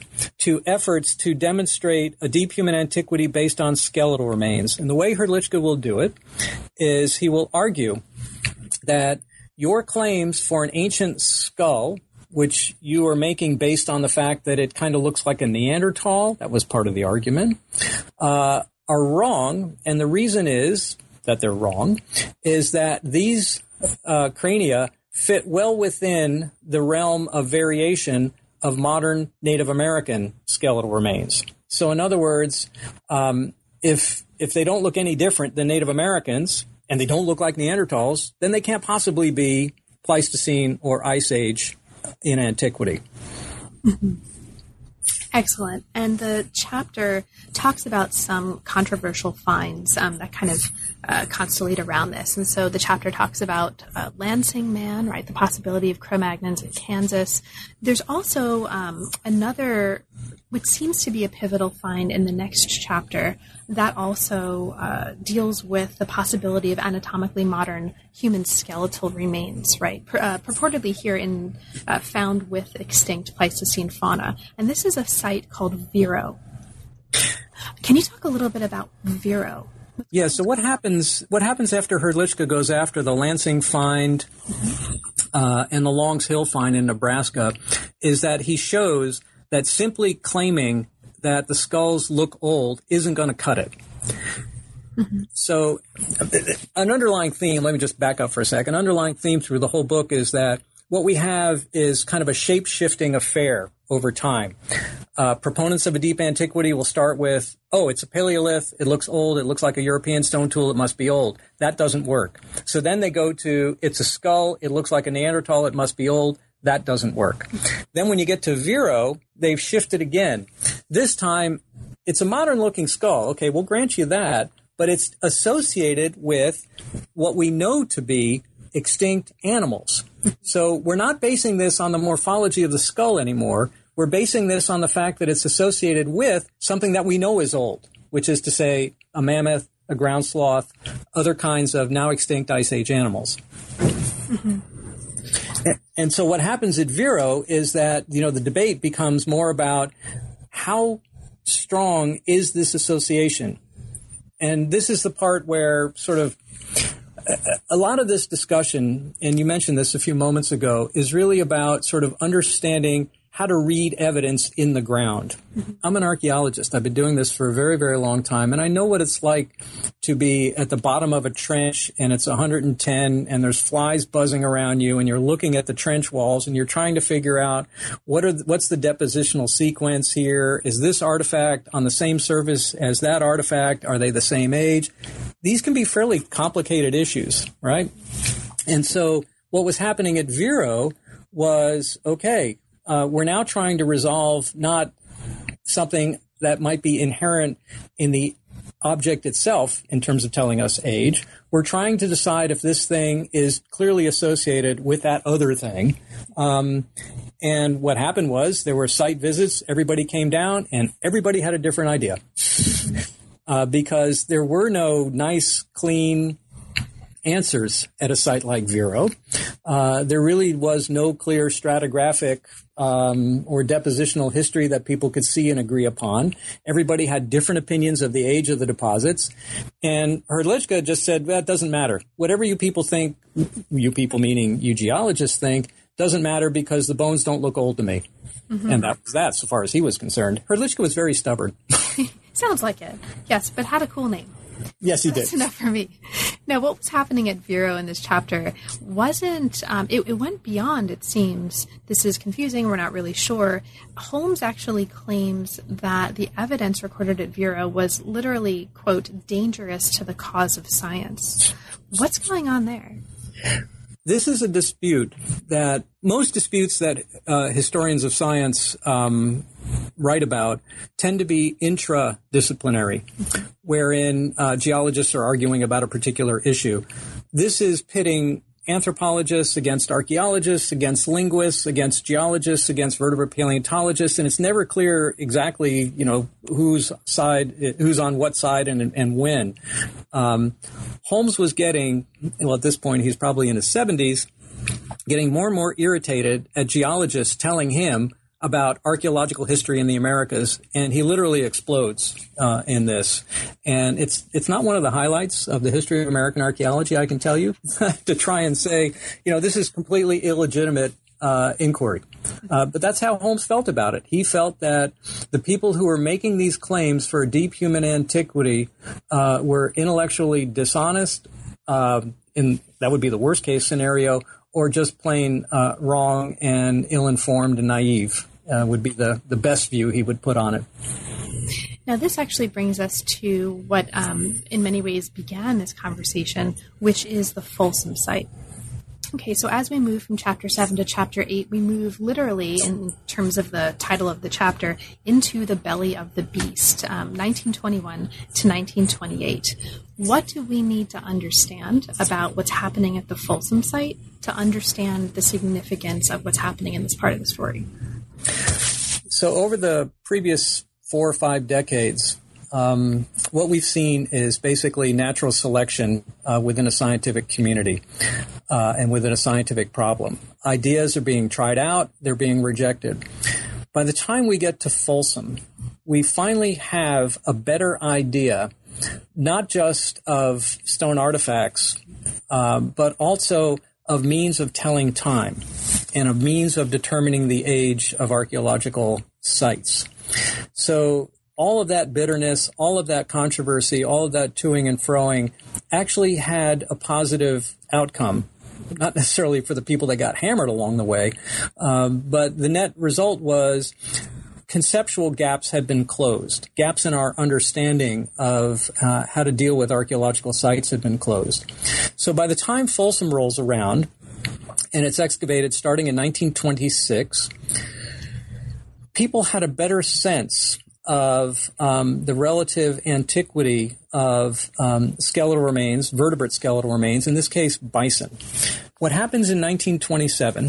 to efforts to demonstrate a deep human antiquity based on skeletal remains. And the way Hrdlicka will do it is he will argue that your claims for an ancient skull, which you are making based on the fact that it kind of looks like a Neanderthal, that was part of the argument, uh, are wrong. And the reason is that they're wrong, is that these uh, crania fit well within the realm of variation of modern Native American skeletal remains. So in other words, um, if if they don't look any different than Native Americans, and they don't look like Neanderthals, then they can't possibly be Pleistocene or Ice Age in antiquity. Mm-hmm. Excellent. And the chapter talks about some controversial finds um, that kind of uh, constellate around this. And so the chapter talks about uh, Lansing Man, right, the possibility of Cro-Magnons in Kansas. There's also um, another, which seems to be a pivotal find in the next chapter, that also uh, deals with the possibility of anatomically modern human skeletal remains, right? Pur- uh, purportedly here in uh, found with extinct Pleistocene fauna. And this is a site called Vero. Can you talk a little bit about Vero? Yeah, so what happens what happens after Hrdlicka goes after the Lansing find uh, and the Longs Hill find in Nebraska is that he shows that simply claiming that the skulls look old isn't going to cut it. Mm-hmm. So an underlying theme, let me just back up for a second, an underlying theme through the whole book is that what we have is kind of a shape-shifting affair over time. Uh, proponents of a deep antiquity will start with, oh, it's a paleolith, it looks old, it looks like a European stone tool, it must be old. That doesn't work. So then they go to, it's a skull, it looks like a Neanderthal, it must be old. That doesn't work. Then when you get to Vero, they've shifted again. This time, it's a modern-looking skull. Okay, we'll grant you that, but it's associated with what we know to be extinct animals. So we're not basing this on the morphology of the skull anymore. We're basing this on the fact that it's associated with something that we know is old, which is to say a mammoth, a ground sloth, other kinds of now extinct Ice Age animals. Mm-hmm. And so what happens at Vero is that, you know, the debate becomes more about how strong is this association? And this is the part where sort of a lot of this discussion, and you mentioned this a few moments ago, is really about sort of understanding how to read evidence in the ground. Mm-hmm. I'm an archaeologist. I've been doing this for a very, very long time, and I know what it's like to be at the bottom of a trench, and it's one hundred ten, and there's flies buzzing around you, and you're looking at the trench walls, and you're trying to figure out what are the, what's the depositional sequence here? Is this artifact on the same surface as that artifact? Are they the same age? These can be fairly complicated issues, right? And so what was happening at Vero was, okay, Uh, we're now trying to resolve not something that might be inherent in the object itself in terms of telling us age. We're trying to decide if this thing is clearly associated with that other thing. Um, and what happened was there were site visits. Everybody came down, and everybody had a different idea uh, because there were no nice, clean answers at a site like Vero. Uh, there really was no clear stratigraphic um, or depositional history that people could see and agree upon. Everybody had different opinions of the age of the deposits. And Hrdlicka just said, well, it doesn't matter. Whatever you people think, you people meaning you geologists think, doesn't matter because the bones don't look old to me. Mm-hmm. And that was that, so far as he was concerned. Hrdlicka was very stubborn. Sounds like it. Yes, but had a cool name. Yes, he That's did. That's enough for me. Now, what was happening at Vero in this chapter wasn't, um, it, it went beyond, it seems. This is confusing. We're not really sure. Holmes actually claims that the evidence recorded at Vero was literally, quote, dangerous to the cause of science. What's going on there? This is a dispute that most disputes that uh, historians of science um, write about tend to be intradisciplinary, wherein uh, geologists are arguing about a particular issue. This is pitting anthropologists against archaeologists, against linguists, against geologists, against vertebrate paleontologists, and it's never clear exactly, you know, whose side, who's on what side and and when. Um, Holmes was getting, well, at this point, he's probably in his seventies, getting more and more irritated at geologists telling him about archaeological history in the Americas, and he literally explodes uh, in this. And it's it's not one of the highlights of the history of American archaeology, I can tell you, to try and say, you know, this is completely illegitimate uh, inquiry. Uh, but that's how Holmes felt about it. He felt that the people who were making these claims for a deep human antiquity uh, were intellectually dishonest, uh, in that would be the worst case scenario, or just plain uh, wrong and ill-informed and naive uh, would be the, the best view he would put on it. Now, this actually brings us to what, um, in many ways, began this conversation, which is the Folsom site. Okay, so as we move from chapter seven to chapter eight, we move literally, in terms of the title of the chapter, into the belly of the beast, um, nineteen twenty-one to nineteen twenty-eight. What do we need to understand about what's happening at the Folsom site to understand the significance of what's happening in this part of the story? So over the previous four or five decades, Um, what we've seen is basically natural selection uh, within a scientific community uh, and within a scientific problem. Ideas are being tried out, they're being rejected. By the time we get to Folsom, we finally have a better idea, not just of stone artifacts, uh, but also of means of telling time and of means of determining the age of archaeological sites. So all of that bitterness, all of that controversy, all of that toing and froing actually had a positive outcome, not necessarily for the people that got hammered along the way, um, but the net result was conceptual gaps had been closed. Gaps in our understanding of uh, how to deal with archaeological sites had been closed. So by the time Folsom rolls around, and it's excavated starting in nineteen twenty-six, people had a better sense of um, the relative antiquity of um, skeletal remains, vertebrate skeletal remains, in this case, bison. What happens in nineteen twenty-seven,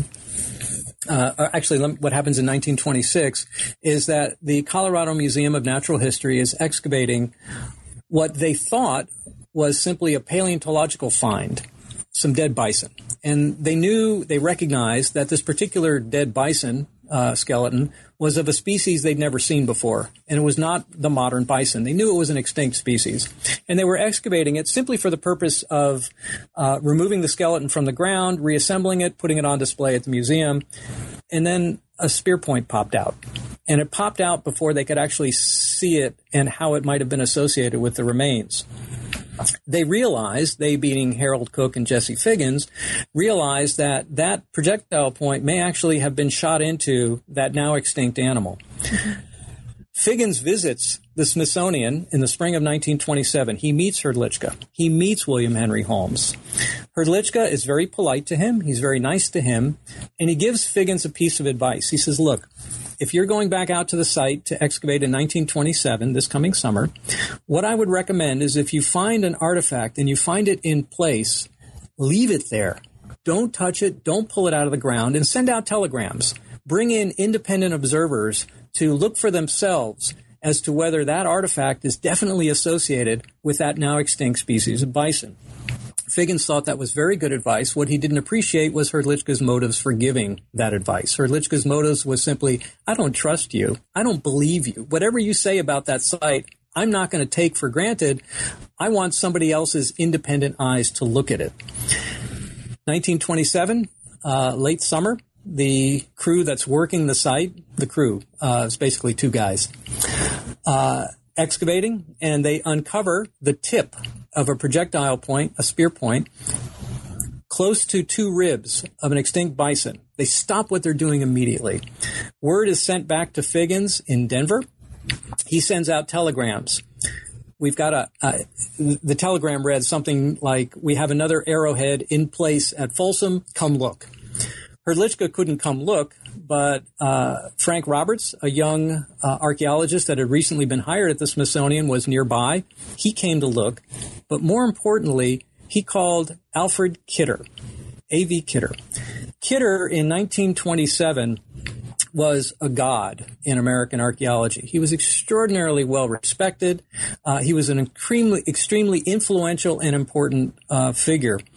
uh, actually what happens in nineteen twenty-six, is that the Colorado Museum of Natural History is excavating what they thought was simply a paleontological find, some dead bison. And they knew, they recognized that this particular dead bison uh, skeleton was of a species they'd never seen before, and it was not the modern bison. They knew it was an extinct species, and they were excavating it simply for the purpose of uh, removing the skeleton from the ground, reassembling it, putting it on display at the museum, and then a spear point popped out. And it popped out before they could actually see it and how it might have been associated with the remains. They realized, they being Harold Cook and Jesse Figgins, realized that that projectile point may actually have been shot into that now extinct animal. Figgins visits the Smithsonian in the spring of nineteen twenty-seven. He meets Hrdlicka. He meets William Henry Holmes. Hrdlicka is very polite to him. He's very nice to him. And he gives Figgins a piece of advice. He says, look, if you're going back out to the site to excavate in nineteen twenty-seven, this coming summer, what I would recommend is if you find an artifact and you find it in place, leave it there. Don't touch it. Don't pull it out of the ground, and send out telegrams. Bring in independent observers to look for themselves as to whether that artifact is definitely associated with that now extinct species of bison. Figgins thought that was very good advice. What he didn't appreciate was Hrdlicka's motives for giving that advice. Hrdlicka's motives was simply, I don't trust you. I don't believe you. Whatever you say about that site, I'm not going to take for granted. I want somebody else's independent eyes to look at it. nineteen twenty-seven, uh, late summer, the crew that's working the site, the crew, uh, is basically two guys, uh, excavating, and they uncover the tip of a projectile point, a spear point, close to two ribs of an extinct bison. They stop what they're doing immediately. Word is sent back to Figgins in Denver. He sends out telegrams. We've got a, uh, the telegram read something like, we have another arrowhead in place at Folsom, come look. Hrdlicka couldn't come look, but uh, Frank Roberts, a young uh, archaeologist that had recently been hired at the Smithsonian, was nearby. He came to look, but more importantly, he called Alfred Kidder, A V Kidder. Kidder, in nineteen twenty-seven, was a god in American archaeology. He was extraordinarily well respected. Uh, he was an extremely, extremely influential and important uh, figure.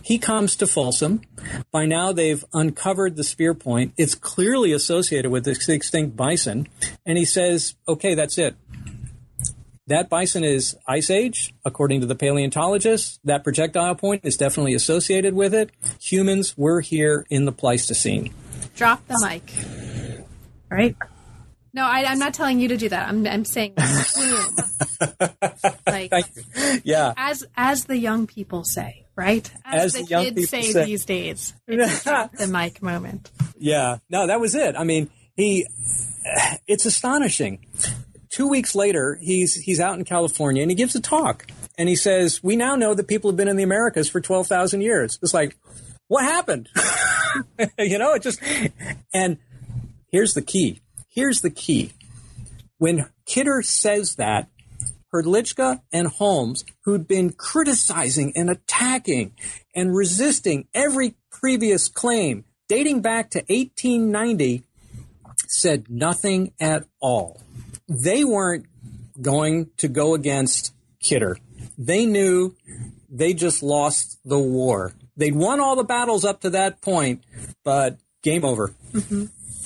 he comes to Folsom. By now, they've uncovered the spear point. It's clearly associated with this extinct bison. And he says, okay, that's it. That bison is Ice Age, according to the paleontologists. That projectile point is definitely associated with it. Humans were here in the Pleistocene. Drop the mic. All right? No, I, I'm not telling you to do that. I'm, I'm saying boom. Like, yeah. As as the young people say, right? As, as the, the young kids say, say these days. It's a drop the mic moment. Yeah. No, that was it. I mean, he. It's astonishing. Two weeks later, he's he's out in California, and he gives a talk. And he says, we now know that people have been in the Americas for twelve thousand years. It's like, what happened? You know, it just... And here's the key. Here's the key. When Kidder says that, Hrdlicka and Holmes, who'd been criticizing and attacking and resisting every previous claim dating back to eighteen ninety, said nothing at all. They weren't going to go against Kidder. They knew they just lost the war. They'd won all the battles up to that point, but game over. Mm-hmm.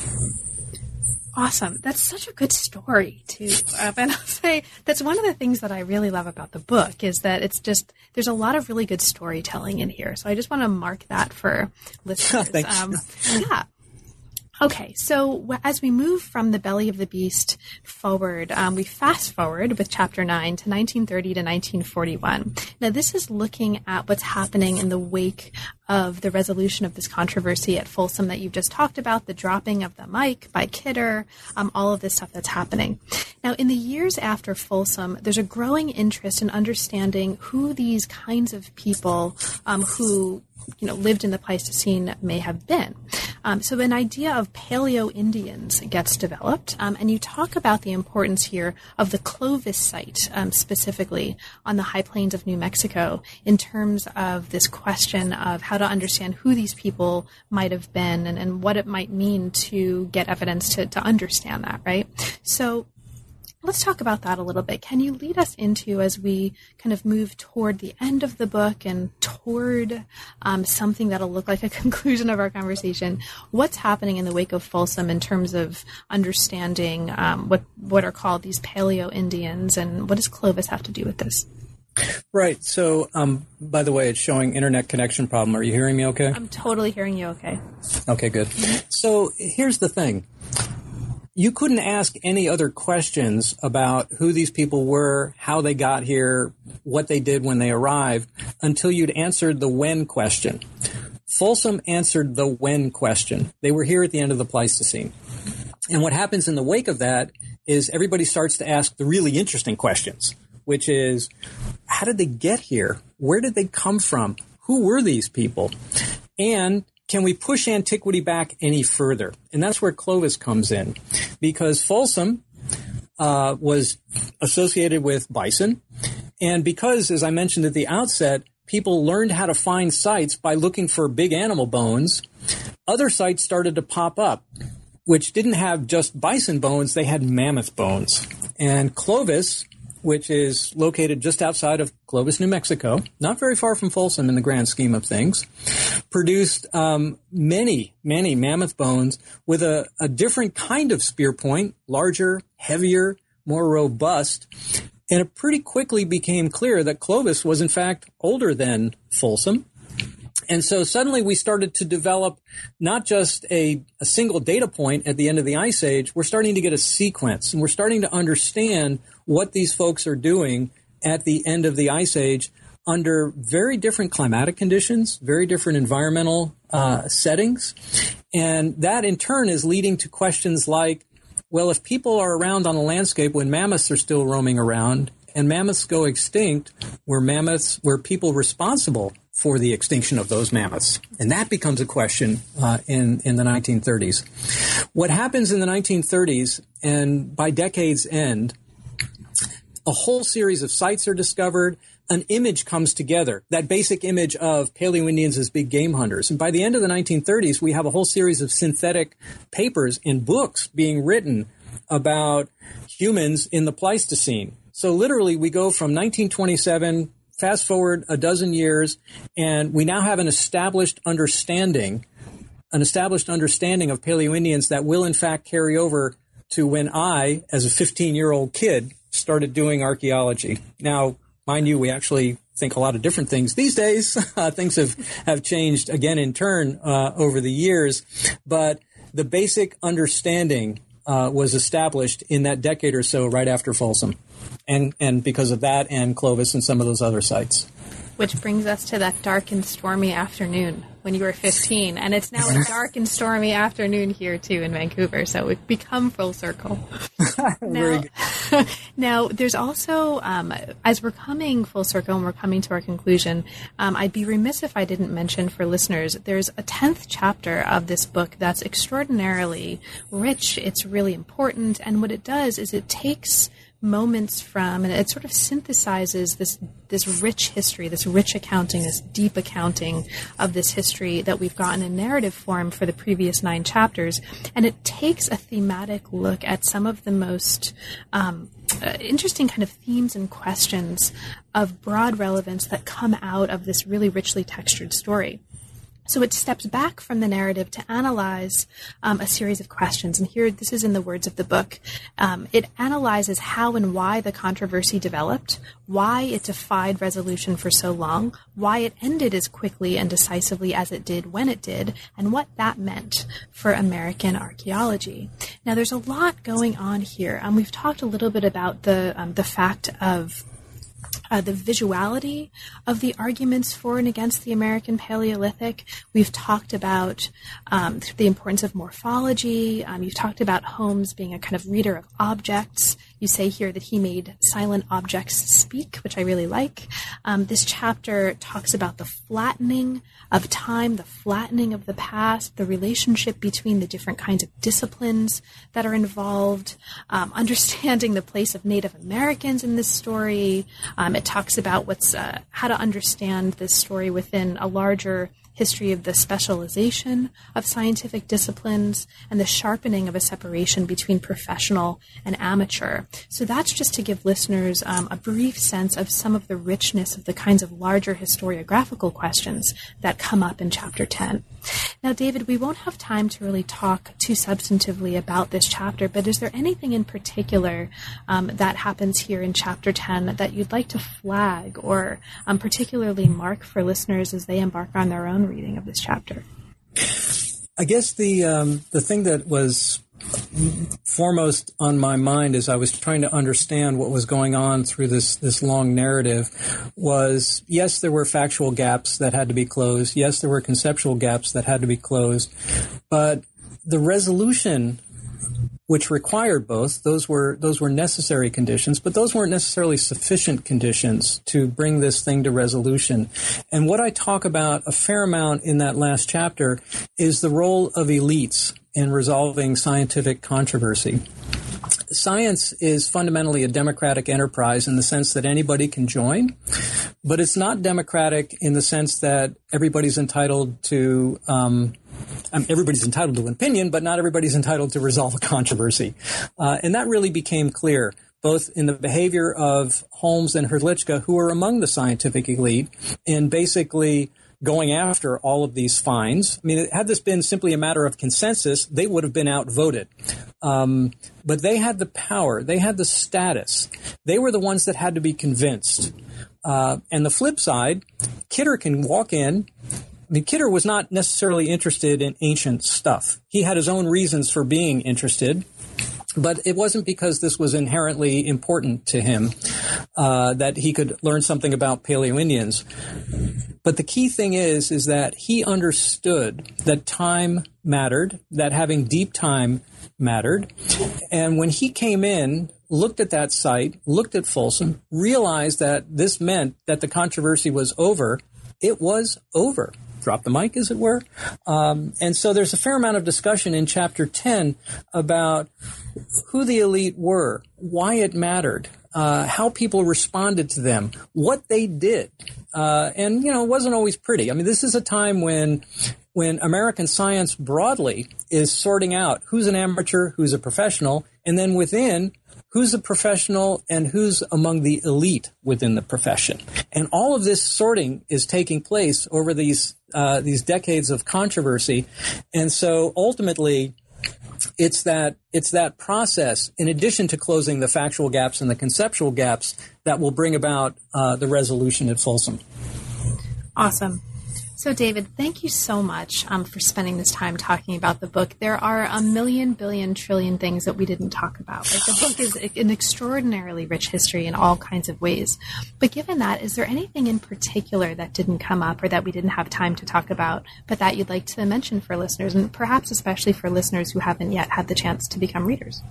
Awesome. That's such a good story, too. Uh, and I'll say that's one of the things that I really love about the book is that it's just, there's a lot of really good storytelling in here. So I just want to mark that for listeners. Thanks. Um, yeah. Okay, so as we move from the belly of the beast forward, um, we fast forward with chapter nine to nineteen thirty to nineteen forty-one. Now, this is looking at what's happening in the wake of the resolution of this controversy at Folsom that you've just talked about, the dropping of the mic by Kidder, um, all of this stuff that's happening. Now, in the years after Folsom, there's a growing interest in understanding who these kinds of people um, who you know, lived in the Pleistocene may have been. Um, so an idea of Paleo-Indians gets developed, um, and you talk about the importance here of the Clovis site, um, specifically on the high plains of New Mexico, in terms of this question of how to understand who these people might have been and, and what it might mean to get evidence to, to understand that, right? So let's talk about that a little bit. Can you lead us into, as we kind of move toward the end of the book and toward um, something that'll look like a conclusion of our conversation, what's happening in the wake of Folsom in terms of understanding um, what what are called these Paleo-Indians, and what does Clovis have to do with this? Right. So, um, by the way, it's showing internet connection problem. Are you hearing me okay? I'm totally hearing you okay. Okay, good. So here's the thing. You couldn't ask any other questions about who these people were, how they got here, what they did when they arrived, until you'd answered the when question. Folsom answered the when question. They were here at the end of the Pleistocene. And what happens in the wake of that is everybody starts to ask the really interesting questions, which is, how did they get here? Where did they come from? Who were these people? And can we push antiquity back any further? And that's where Clovis comes in, because Folsom uh, was associated with bison. And because, as I mentioned at the outset, people learned how to find sites by looking for big animal bones, other sites started to pop up, which didn't have just bison bones, they had mammoth bones. And Clovis, which is located just outside of Clovis, New Mexico, not very far from Folsom in the grand scheme of things, produced um, many, many mammoth bones with a, a different kind of spear point, larger, heavier, more robust. And it pretty quickly became clear that Clovis was, in fact, older than Folsom. And so suddenly we started to develop not just a, a single data point at the end of the Ice Age, we're starting to get a sequence, and we're starting to understand what these folks are doing at the end of the Ice Age under very different climatic conditions, very different environmental uh, settings. And that in turn is leading to questions like, well, if people are around on the landscape when mammoths are still roaming around and mammoths go extinct, were mammoths, were people responsible for the extinction of those mammoths? And that becomes a question uh, in, in the nineteen thirties. What happens in the nineteen thirties, and by decade's end, a whole series of sites are discovered. An image comes together, that basic image of Paleo-Indians as big game hunters. And by the end of the nineteen thirties, we have a whole series of synthetic papers and books being written about humans in the Pleistocene. So literally, we go from nineteen twenty-seven fast forward a dozen years, and we now have an established understanding, an established understanding of Paleo-Indians that will, in fact, carry over to when I, as a fifteen-year-old kid, started doing archaeology. Now, mind you, we actually think a lot of different things these days. Uh, things have, have changed again in turn uh, over the years, but the basic understanding uh, was established in that decade or so right after Folsom, and and because of that and Clovis and some of those other sites. Which brings us to that dark and stormy afternoon when you were fifteen. And it's now a dark and stormy afternoon here, too, in Vancouver. So we've become full circle. now, now, there's also, um, as we're coming full circle and we're coming to our conclusion, um, I'd be remiss if I didn't mention for listeners, there's a tenth chapter of this book that's extraordinarily rich. It's really important. And what it does is it takes moments from, and it sort of synthesizes this this rich history, this rich accounting, this deep accounting of this history that we've gotten in narrative form for the previous nine chapters, and it takes a thematic look at some of the most um, uh, interesting kind of themes and questions of broad relevance that come out of this really richly textured story. So it steps back from the narrative to analyze um, a series of questions. And here, this is in the words of the book. Um, it analyzes how and why the controversy developed, why it defied resolution for so long, why it ended as quickly and decisively as it did when it did, and what that meant for American archaeology. Now, there's a lot going on here. Um, we've talked a little bit about the um, the fact of Uh, the visuality of the arguments for and against the American Paleolithic. We've talked about um, the importance of morphology. Um, you've talked about Holmes being a kind of reader of objects. You say here that he made silent objects speak, which I really like. Um, this chapter talks about the flattening of time, the flattening of the past, the relationship between the different kinds of disciplines that are involved, um, understanding the place of Native Americans in this story. Um, it talks about what's uh, how to understand this story within a larger history of the specialization of scientific disciplines and the sharpening of a separation between professional and amateur. So that's just to give listeners um, a brief sense of some of the richness of the kinds of larger historiographical questions that come up in Chapter ten. Now, David, we won't have time to really talk too substantively about this chapter, but is there anything in particular um, that happens here in Chapter ten that you'd like to flag or um, particularly mark for listeners as they embark on their own reading of this chapter? I guess the um, the thing that was foremost on my mind as I was trying to understand what was going on through this, this long narrative was, yes, there were factual gaps that had to be closed. Yes, there were conceptual gaps that had to be closed. But the resolution, which required both, those were those were necessary conditions, but those weren't necessarily sufficient conditions to bring this thing to resolution. And what I talk about a fair amount in that last chapter is the role of elites in resolving scientific controversy. Science is fundamentally a democratic enterprise in the sense that anybody can join, but it's not democratic in the sense that everybody's entitled to um, Um, everybody's entitled to an opinion, but not everybody's entitled to resolve a controversy. Uh, and that really became clear, both in the behavior of Holmes and Hrdlicka, who were among the scientific elite, in basically going after all of these finds. I mean, had this been simply a matter of consensus, they would have been outvoted. Um, but they had the power. They had the status. They were the ones that had to be convinced. Uh, and the flip side, Kidder can walk in. I mean, Kidder was not necessarily interested in ancient stuff. He had his own reasons for being interested, but it wasn't because this was inherently important to him uh, that he could learn something about Paleo-Indians. But the key thing is, is that he understood that time mattered, that having deep time mattered. And when he came in, looked at that site, looked at Folsom, realized that this meant that the controversy was over, it was over. Drop the mic, as it were. Um, and so there's a fair amount of discussion in Chapter ten about who the elite were, why it mattered, uh, how people responded to them, what they did. Uh, and, you know, it wasn't always pretty. I mean, this is a time when when American science broadly is sorting out who's an amateur, who's a professional, and then within, who's a professional and who's among the elite within the profession. And all of this sorting is taking place over these uh, these decades of controversy. And so ultimately, it's that it's that process, in addition to closing the factual gaps and the conceptual gaps, that will bring about uh, the resolution at Folsom. Awesome. So, David, thank you so much um, for spending this time talking about the book. There are a million, billion, trillion things that we didn't talk about. Like, the book is an extraordinarily rich history in all kinds of ways. But given that, is there anything in particular that didn't come up or that we didn't have time to talk about, but that you'd like to mention for listeners, and perhaps especially for listeners who haven't yet had the chance to become readers?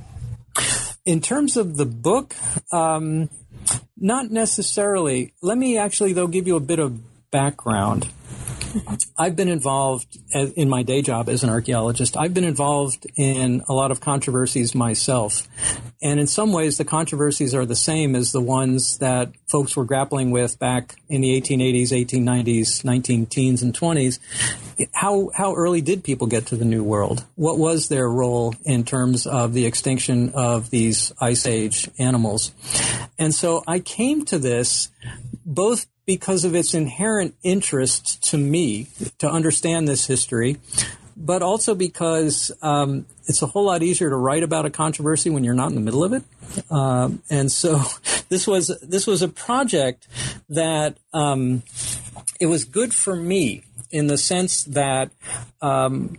In terms of the book, um, not necessarily. Let me actually, though, give you a bit of background. I've been involved as, in my day job as an archaeologist. I've been involved in a lot of controversies myself. And in some ways, the controversies are the same as the ones that folks were grappling with back in the eighteen eighties, eighteen nineties, nineteen teens and twenties. How, how early did people get to the New World? What was their role in terms of the extinction of these Ice Age animals? And so I came to this both because of its inherent interest to me to understand this history, but also because um, it's a whole lot easier to write about a controversy when you're not in the middle of it. Um, and so this was this was a project that um, it was good for me in the sense that um,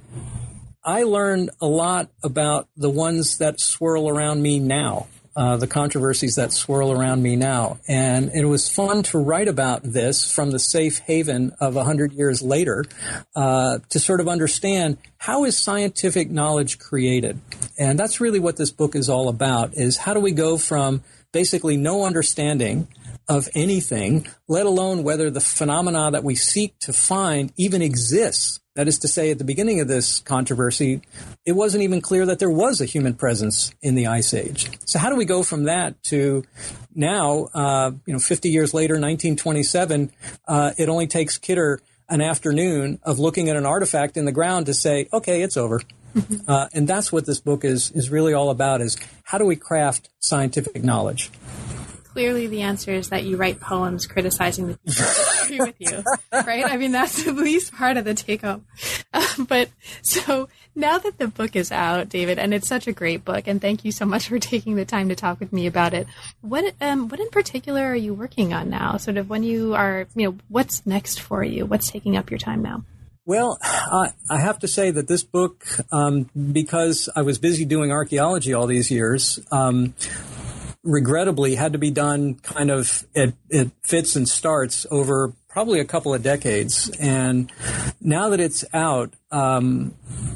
I learned a lot about the ones that swirl around me now. Uh, the controversies that swirl around me now. And it was fun to write about this from the safe haven of a hundred years later, uh, to sort of understand how is scientific knowledge created. And that's really what this book is all about, is how do we go from basically no understanding of anything, let alone whether the phenomena that we seek to find even exists. That is to say, at the beginning of this controversy, it wasn't even clear that there was a human presence in the Ice Age. So how do we go from that to now, uh, you know, fifty years later, nineteen twenty-seven, uh, it only takes Kidder an afternoon of looking at an artifact in the ground to say, okay, it's over. Mm-hmm. Uh, and that's what this book is, is really all about, is how do we craft scientific knowledge? Clearly, the answer is that you write poems criticizing the people who agree with you, right? I mean, that's at least part of the take-home. Uh, but so now that the book is out, David, and it's such a great book, and thank you so much for taking the time to talk with me about it. What um, what in particular are you working on now? Sort of when you are, you know, what's next for you? What's taking up your time now? Well, uh, I have to say that this book, um, because I was busy doing archaeology all these years, um, regrettably had to be done kind of at, at fits and starts over probably a couple of decades. And now that it's out, um,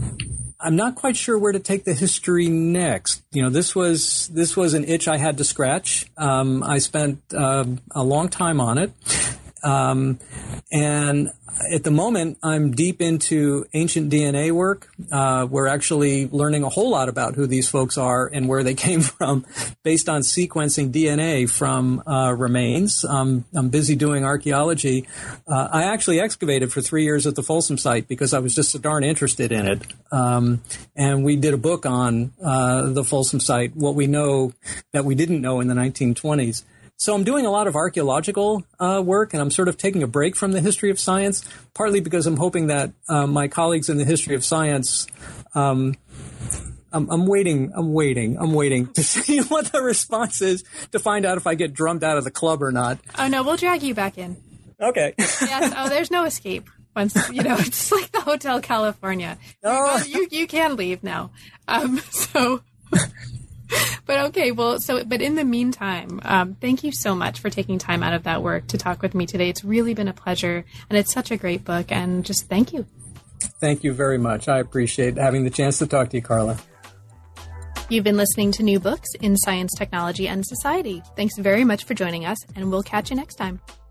I'm not quite sure where to take the history next. You know, this was this was an itch I had to scratch. Um, I spent uh, a long time on it. Um, and at the moment, I'm deep into ancient D N A work. Uh, we're actually learning a whole lot about who these folks are and where they came from based on sequencing D N A from uh, remains. Um, I'm busy doing archaeology. Uh, I actually excavated for three years at the Folsom site because I was just so darn interested in it. Um, and we did a book on uh, the Folsom site, what we know that we didn't know in the nineteen twenties. So I'm doing a lot of archaeological uh, work, and I'm sort of taking a break from the history of science, partly because I'm hoping that uh, my colleagues in the history of science, um, I'm, I'm waiting, I'm waiting, I'm waiting to see what the response is to find out if I get drummed out of the club or not. Oh, no, we'll drag you back in. Okay. Yes. Oh, there's no escape. Once, you know, it's like the Hotel California. Oh. You, you, you can leave now. Um, so... But okay, well, so, but in the meantime, um, thank you so much for taking time out of that work to talk with me today. It's really been a pleasure, and it's such a great book, and just thank you. Thank you very much. I appreciate having the chance to talk to you, Carla. You've been listening to New Books in Science, Technology, and Society. Thanks very much for joining us, and we'll catch you next time.